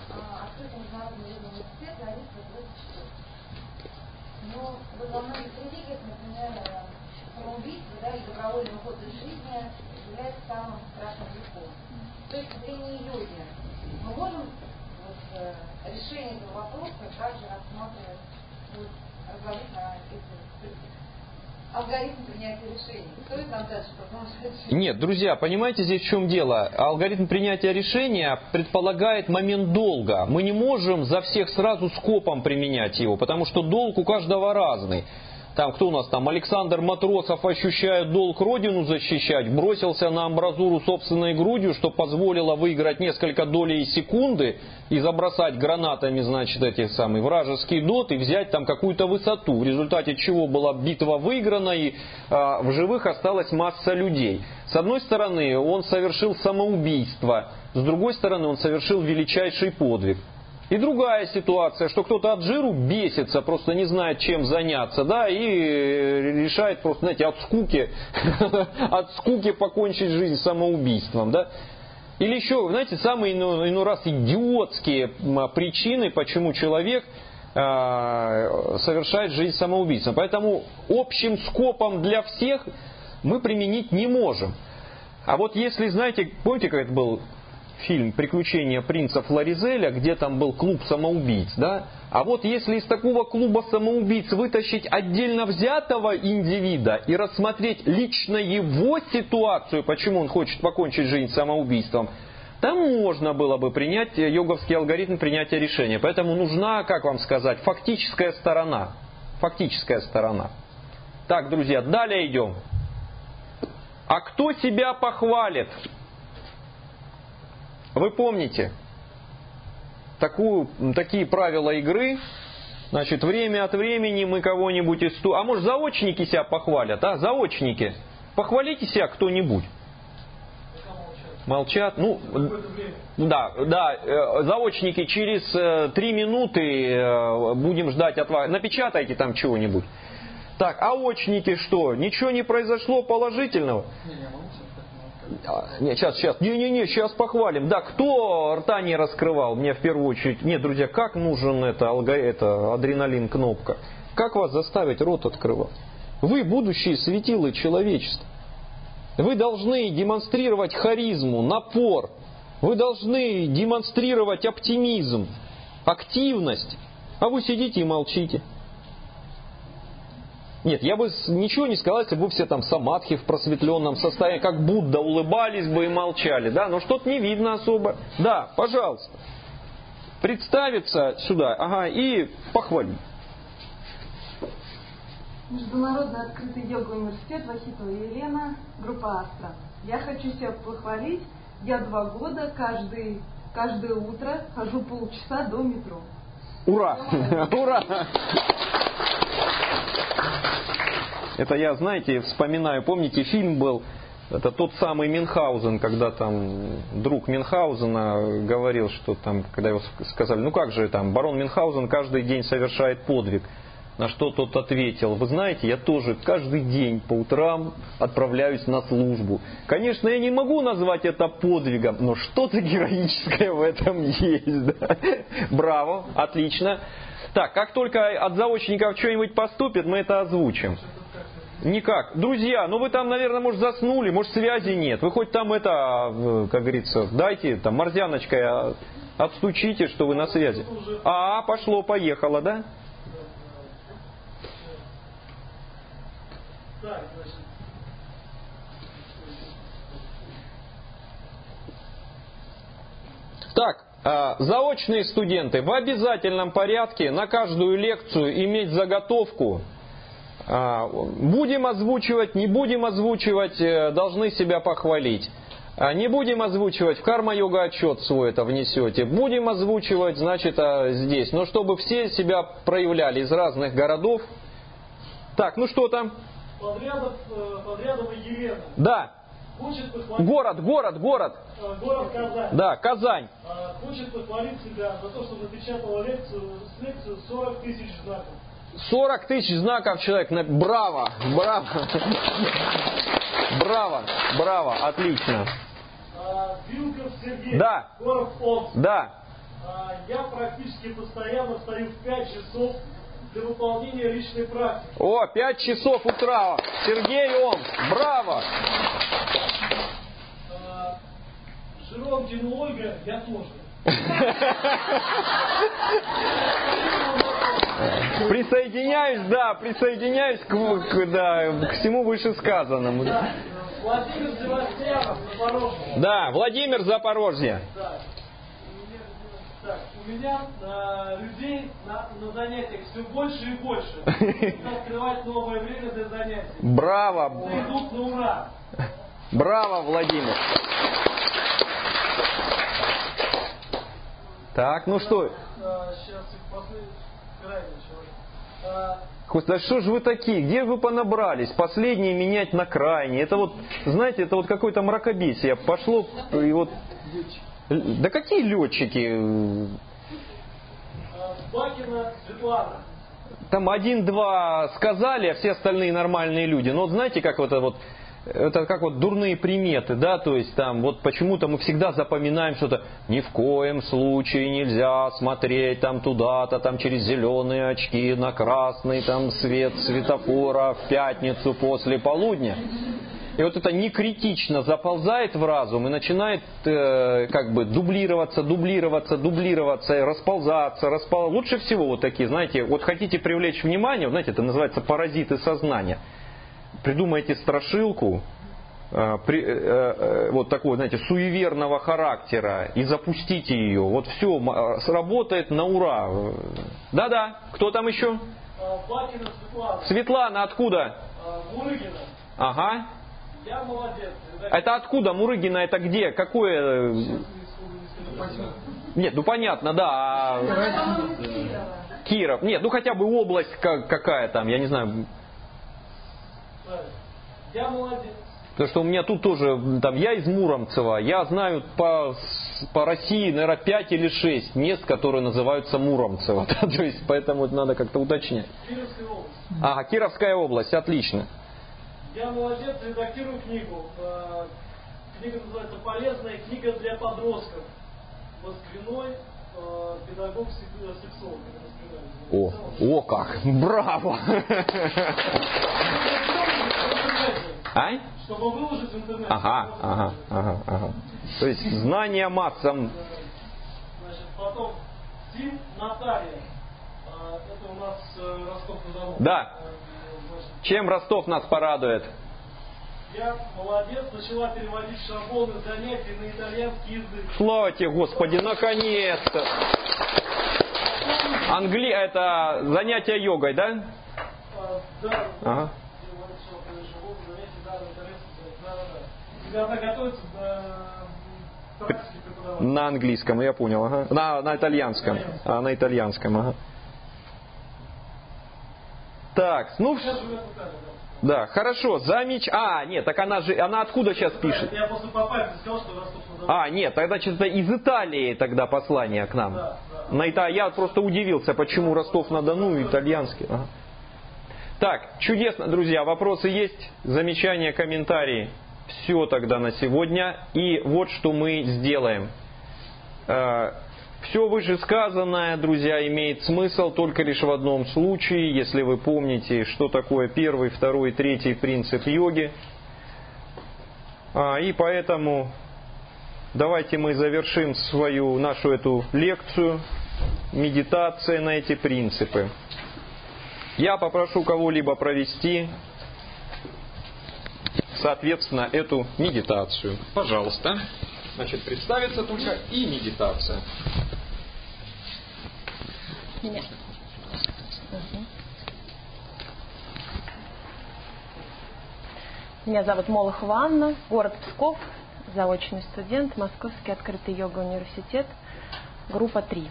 Во многих религиях, например, самоубийство, да, и добровольный уход из жизни является самым страшным грехом. То есть, в зрении йоги мы можем решение этого вопроса также рассматривать, разложить на эти алгоритм принятия решений. Стоит нам дальше продолжать? Нет, друзья, понимаете, здесь в чем дело? Алгоритм принятия решения предполагает момент долга. Мы не можем за всех сразу скопом применять его, потому что долг у каждого разный. Там, кто у нас там? Александр Матросов, ощущая долг родину защищать, бросился на амбразуру собственной грудью, что позволило выиграть несколько долей секунды и забросать гранатами, значит, эти самые вражеские доты, и взять там какую-то высоту, в результате чего была битва выиграна, и в живых осталась масса людей. С одной стороны, он совершил самоубийство, с другой стороны, он совершил величайший подвиг. И другая ситуация, что кто-то от жиру бесится, просто не знает, чем заняться, да, и решает просто, знаете, от скуки покончить жизнь самоубийством, да. Или еще, знаете, самые иной раз идиотские причины, почему человек совершает жизнь самоубийством. Поэтому общим скопом для всех мы применить не можем. А вот если, знаете, помните, как это был фильм «Приключения принца Флоризеля», где там был клуб самоубийц, да? А вот если из такого клуба самоубийц вытащить отдельно взятого индивида и рассмотреть лично его ситуацию, почему он хочет покончить жизнь самоубийством, там можно было бы принять йоговский алгоритм принятия решения. Поэтому нужна, как вам сказать, фактическая сторона. Фактическая сторона. Так, друзья, далее идем. А кто себя похвалит? Вы помните такие правила игры? Значит, время от времени мы кого-нибудь из... А может, заочники себя похвалят, а? Заочники. Похвалите себя кто-нибудь. Молчат. Ну, да, заочники, через 3 минуты будем ждать от вас. Напечатайте там чего-нибудь. Так, а очники что? Ничего не произошло положительного? Нет, сейчас. Не, сейчас похвалим. Да, кто рта не раскрывал? Мне в первую очередь... Нет, друзья, как нужен это адреналин-кнопка? Как вас заставить рот открывать? Вы будущие светилы человечества. Вы должны демонстрировать харизму, напор. Вы должны демонстрировать оптимизм, активность. А вы сидите и молчите. Нет, я бы ничего не сказал, если бы вы все там самадхи в просветленном состоянии, как Будда, улыбались бы и молчали, да, но что-то не видно особо. Да, пожалуйста. Представиться сюда, ага, и похвалить. Международный открытый йога-университет, Вахитова Елена, группа Астра. Я хочу себя похвалить. Я 2 года каждое утро хожу полчаса до метро. Ура! Ура! Это я, знаете, вспоминаю, помните, фильм был, это тот самый Мюнхгаузен, когда там друг Мюнхгаузена говорил, что там, когда его сказали, ну как же там, барон Мюнхгаузен каждый день совершает подвиг. На что тот ответил, вы знаете, я тоже каждый день по утрам отправляюсь на службу. Конечно, я не могу назвать это подвигом, но что-то героическое в этом есть. Да? Браво, отлично. Так, как только от заочников что-нибудь поступит, мы это озвучим. Никак. Друзья, ну вы там, наверное, может заснули, может связи нет. Вы хоть там это, как говорится, дайте там морзяночкой отстучите, что вы на связи. А, пошло, поехало, да? Так, значит. Так, заочные студенты в обязательном порядке на каждую лекцию иметь заготовку. Будем озвучивать, не будем озвучивать, должны себя похвалить. Не будем озвучивать, в карма-йога отчет свой это внесете. Будем озвучивать, значит, здесь. Но чтобы все себя проявляли из разных городов. Так, ну что там? Подрядова Елена. Да. Хочет похвалить... Город. Город Казань. Да, Казань. Хочет похвалить себя за то, что напечатала лекцию 40 тысяч знаков. 40 тысяч знаков человек. Браво, браво. Браво, отлично. Вилков Сергей. Да. Город Омск. Да. Я практически постоянно встаю в 5 часов для выполнения личной практики. О, 5 часов утра. Сергей Омск. Браво. Жером Ольга, я тоже. Присоединяюсь к всему вышесказанному. Владимир Севастьянов, Запорожье. Да, Владимир, Запорожье. Так, у меня людей на занятиях все больше и больше. Нужно открывать новое время для занятий. Браво. Идут на ура. Браво, Владимир. Так, ну что? Сейчас последний крайний человек. Да что же вы такие? Где вы понабрались? Последние менять на крайние. Это вот, знаете, это вот какое-то мракобесие пошло. И вот... Да какие летчики? Плакина Светлана. Там 1-2 сказали, а все остальные нормальные люди. Но вот знаете, как это как вот дурные приметы, да, то есть там вот почему-то мы всегда запоминаем что-то, ни в коем случае нельзя смотреть там туда-то, там через зеленые очки на красный там свет светофора в пятницу после полудня. И вот это некритично заползает в разум и начинает как бы дублироваться, расползаться. Лучше всего вот такие, знаете, вот хотите привлечь внимание, знаете, это называется паразиты сознания. Придумайте страшилку, вот такого, знаете, суеверного характера и запустите ее. Вот все сработает на ура. Да-да, кто там еще? Плакина Светлана. Светлана, откуда? Мурыгина. Ага. Я молодец. Это откуда? Мурыгина это где? Какое? Нет, ну понятно, да. Киров. Нет, ну хотя бы область какая там, я не знаю. Я молодец. Потому что у меня тут тоже, там, я из Муромцева, я знаю по России, наверное, 5 или 6 мест, которые называются Муромцево. То есть, поэтому это надо как-то уточнять. Кировская область. Ага, Кировская область, отлично. Я молодец, редактирую книгу. Книга называется «Полезная книга для подростков». Москвиной, педагог сексолог. О как! Браво! А? Чтобы выложить в интернет. Ага. То есть знания массам. Значит, потом Тим Наталья. Это у нас Ростов-на-Дону. Да. Чем Ростов нас порадует? Я молодец, начала переводить шаблоны занятий на итальянский язык. Слава тебе, Господи, наконец-то! Это занятие йогой, да? Да. Ага. Ребята готовятся практике преподавания. На английском, я понял, ага. На итальянском. На итальянском, ага. Так, ну... Да, хорошо, нет, так она откуда сейчас пишет? Я просто по памяти сказал, что Ростов-на-Дону. Нет, тогда что-то из Италии тогда послание к нам. Да. Я просто удивился, почему Ростов-на-Дону итальянский. Ага. Так, чудесно, друзья, вопросы есть, замечания, комментарии. Все тогда на сегодня. И вот что мы сделаем. Все вышесказанное, друзья, имеет смысл только лишь в одном случае, если вы помните, что такое первый, второй, третий принцип йоги. И поэтому давайте мы завершим нашу эту лекцию медитацией на эти принципы. Я попрошу кого-либо провести, соответственно, эту медитацию. Пожалуйста. Значит, представится только и медитация. Меня зовут Молохова Анна, город Псков, заочный студент, Московский открытый йога-университет, группа 3.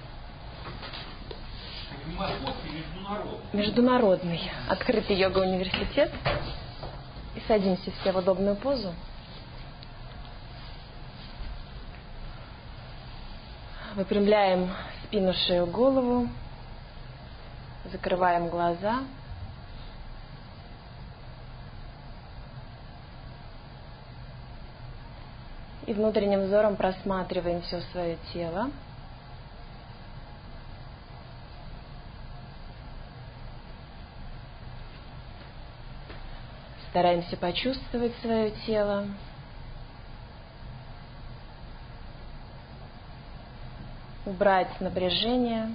Международный открытый йога-университет. И садимся все в удобную позу. Выпрямляем спину, шею, голову. Закрываем глаза. И внутренним взором просматриваем все свое тело. Стараемся почувствовать свое тело. Убрать напряжение.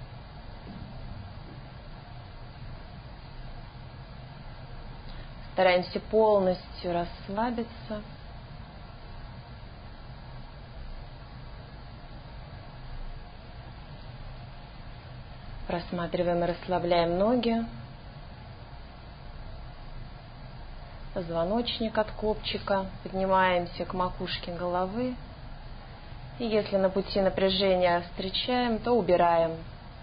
Стараемся полностью расслабиться. Просматриваем и расслабляем ноги. Позвоночник от копчика. Поднимаемся к макушке головы. И если на пути напряжения встречаем, то убираем.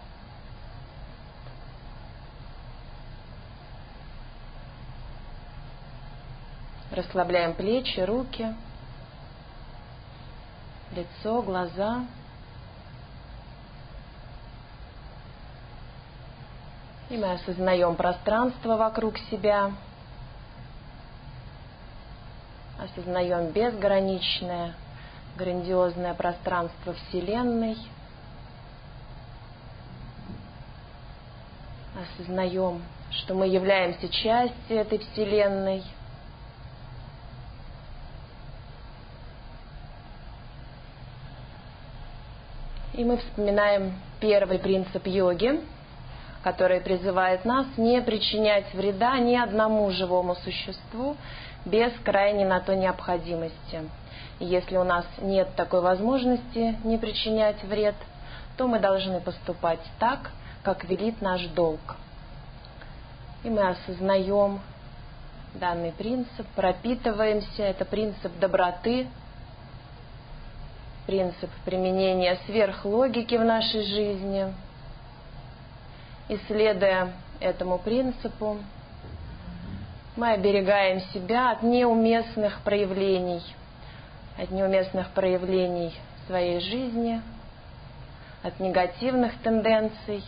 Расслабляем плечи, руки, лицо, глаза. И мы осознаем пространство вокруг себя, осознаем безграничное, грандиозное пространство Вселенной, осознаем, что мы являемся частью этой Вселенной. И мы вспоминаем первый принцип йоги, который призывает нас не причинять вреда ни одному живому существу без крайней на то необходимости. И если у нас нет такой возможности не причинять вред, то мы должны поступать так, как велит наш долг. И мы осознаем данный принцип, пропитываемся. Это принцип доброты, принцип применения сверхлогики в нашей жизни. И следуя этому принципу, мы оберегаем себя от неуместных проявлений своей жизни, от негативных тенденций.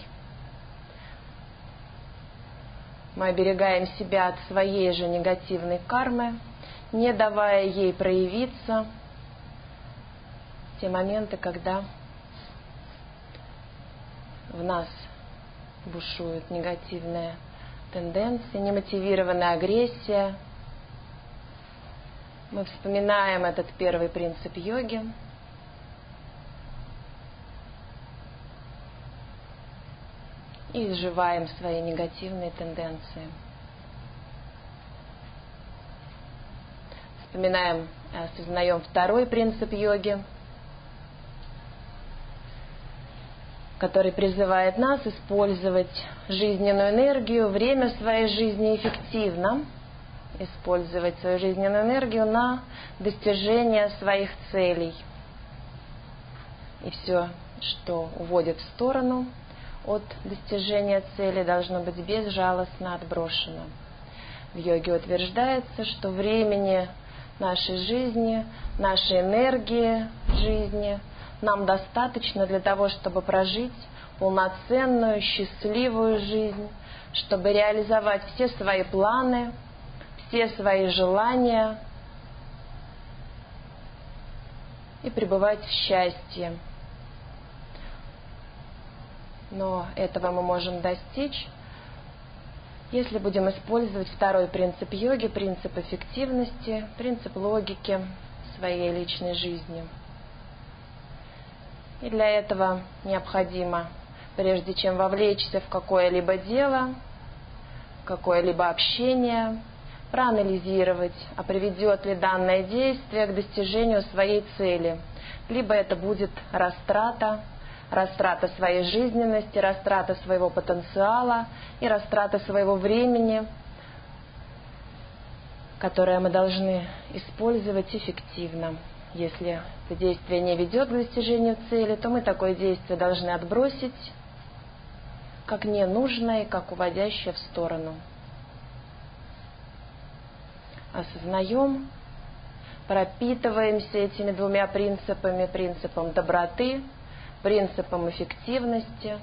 Мы оберегаем себя от своей же негативной кармы, не давая ей проявиться в те моменты, когда в нас бушует негативная тенденция, немотивированная агрессия. Мы вспоминаем этот первый принцип йоги. И изживаем свои негативные тенденции. Вспоминаем, осознаем второй принцип йоги, который призывает нас использовать жизненную энергию, время своей жизни эффективно, использовать свою жизненную энергию на достижение своих целей. И все, что уводит в сторону от достижения цели, должно быть безжалостно отброшено. В йоге утверждается, что времени нашей жизни, нашей энергии жизни нам достаточно для того, чтобы прожить полноценную, счастливую жизнь, чтобы реализовать все свои планы, все свои желания и пребывать в счастье. Но этого мы можем достичь, если будем использовать второй принцип йоги, принцип эффективности, принцип логики своей личной жизни. И для этого необходимо, прежде чем вовлечься в какое-либо дело, в какое-либо общение, проанализировать, а приведет ли данное действие к достижению своей цели. Либо это будет растрата своей жизненности, растрата своего потенциала и растрата своего времени, которое мы должны использовать эффективно. Если это действие не ведет к достижению цели, то мы такое действие должны отбросить как ненужное и как уводящее в сторону. Осознаем, пропитываемся этими двумя принципами, принципом доброты, принципом эффективности.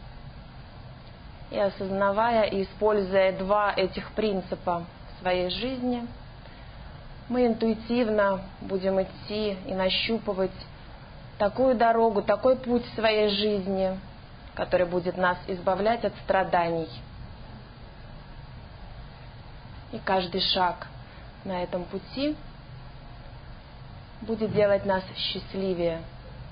И осознавая и используя два этих принципа в своей жизни, мы интуитивно будем идти и нащупывать такую дорогу, такой путь в своей жизни, который будет нас избавлять от страданий. И каждый шаг на этом пути будет делать нас счастливее.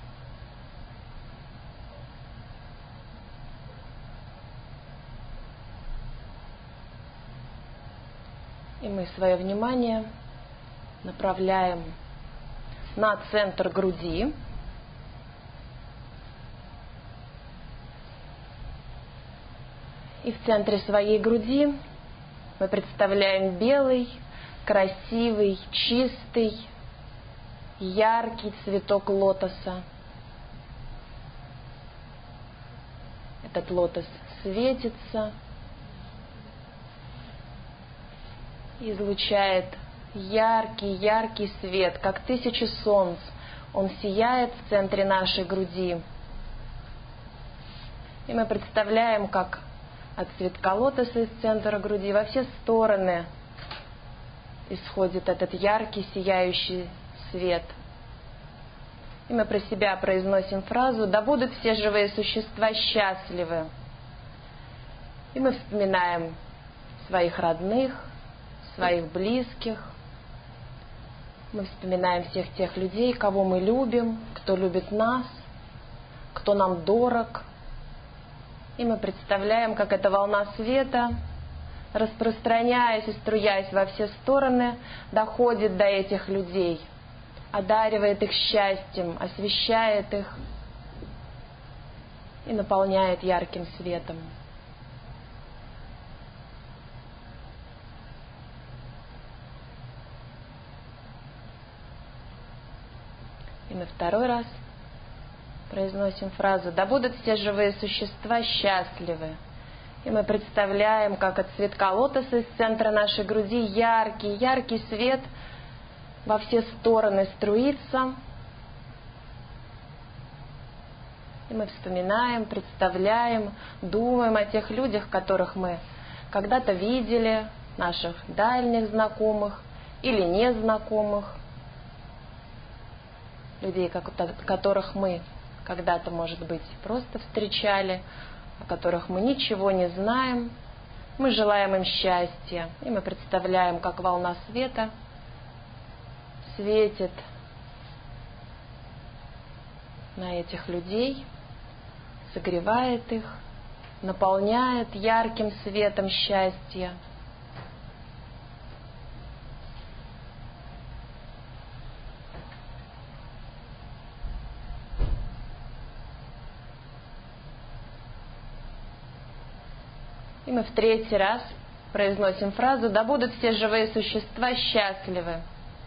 И мы свое внимание направляем на центр груди. И в центре своей груди мы представляем белый, красивый, чистый, яркий цветок лотоса. Этот лотос светится, излучает яркий свет, как 1000 солнц. Он сияет в центре нашей груди. И мы представляем, как от цветка лотоса из центра груди во все стороны исходит этот яркий, сияющий свет. И мы про себя произносим фразу: «Да будут все живые существа счастливы». И мы вспоминаем своих родных, своих близких. Мы вспоминаем всех тех людей, кого мы любим, кто любит нас, кто нам дорог. И мы представляем, как эта волна света, распространяясь и струясь во все стороны, доходит до этих людей, одаривает их счастьем, освещает их и наполняет ярким светом. И мы второй раз произносим фразу: «Да будут все живые существа счастливы». И мы представляем, как от цветка лотоса из центра нашей груди яркий, яркий свет во все стороны струится. И мы вспоминаем, представляем, думаем о тех людях, которых мы когда-то видели, наших дальних знакомых или незнакомых, людей, которых мы когда-то, может быть, просто встречали, о которых мы ничего не знаем. Мы желаем им счастья, и мы представляем, как волна света светит на этих людей, согревает их, наполняет ярким светом счастья. И мы в третий раз произносим фразу: «Да будут все живые существа счастливы».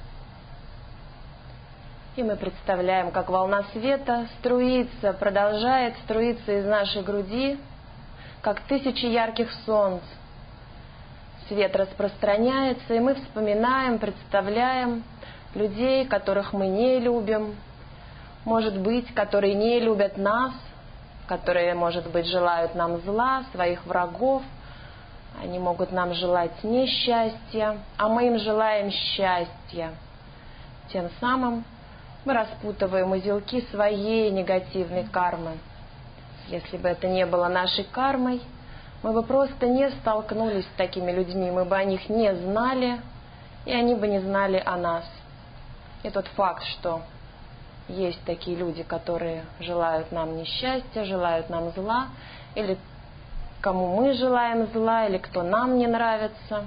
И мы представляем, как волна света струится, продолжает струиться из нашей груди, как тысячи ярких солнц. Свет распространяется, и мы вспоминаем, представляем людей, которых мы не любим, может быть, которые не любят нас, которые, может быть, желают нам зла, своих врагов. Они могут нам желать несчастья, а мы им желаем счастья. Тем самым мы распутываем узелки своей негативной кармы. Если бы это не было нашей кармой, мы бы просто не столкнулись с такими людьми, мы бы о них не знали, и они бы не знали о нас. И тот факт, что есть такие люди, которые желают нам несчастья, желают нам зла, или кому мы желаем зла, или кто нам не нравится.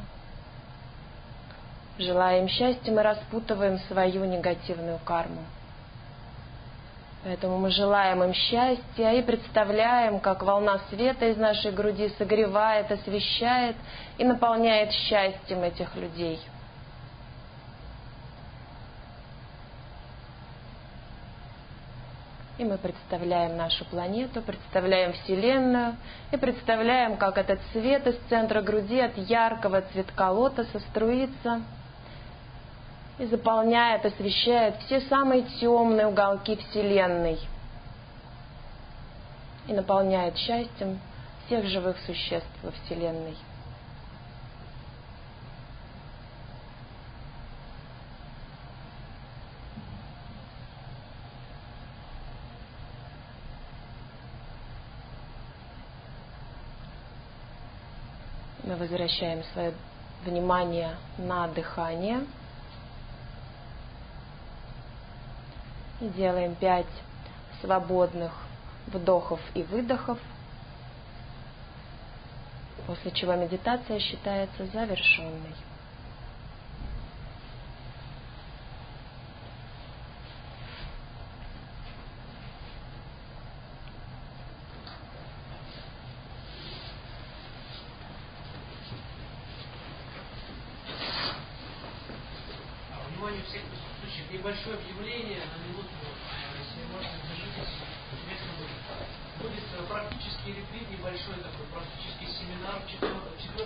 Желая им счастья, мы распутываем свою негативную карму. Поэтому мы желаем им счастья и представляем, как волна света из нашей груди согревает, освещает и наполняет счастьем этих людей. И мы представляем нашу планету, представляем Вселенную и представляем, как этот свет из центра груди от яркого цветка лотоса струится и заполняет, освещает все самые темные уголки Вселенной и наполняет счастьем всех живых существ во Вселенной. Мы возвращаем свое внимание на дыхание и делаем 5 свободных вдохов и выдохов, после чего медитация считается завершенной. Всех присутствующих небольшое объявление на минуту, если можете, держитесь вместо будет практический ретрит, небольшой такой практический семинар 4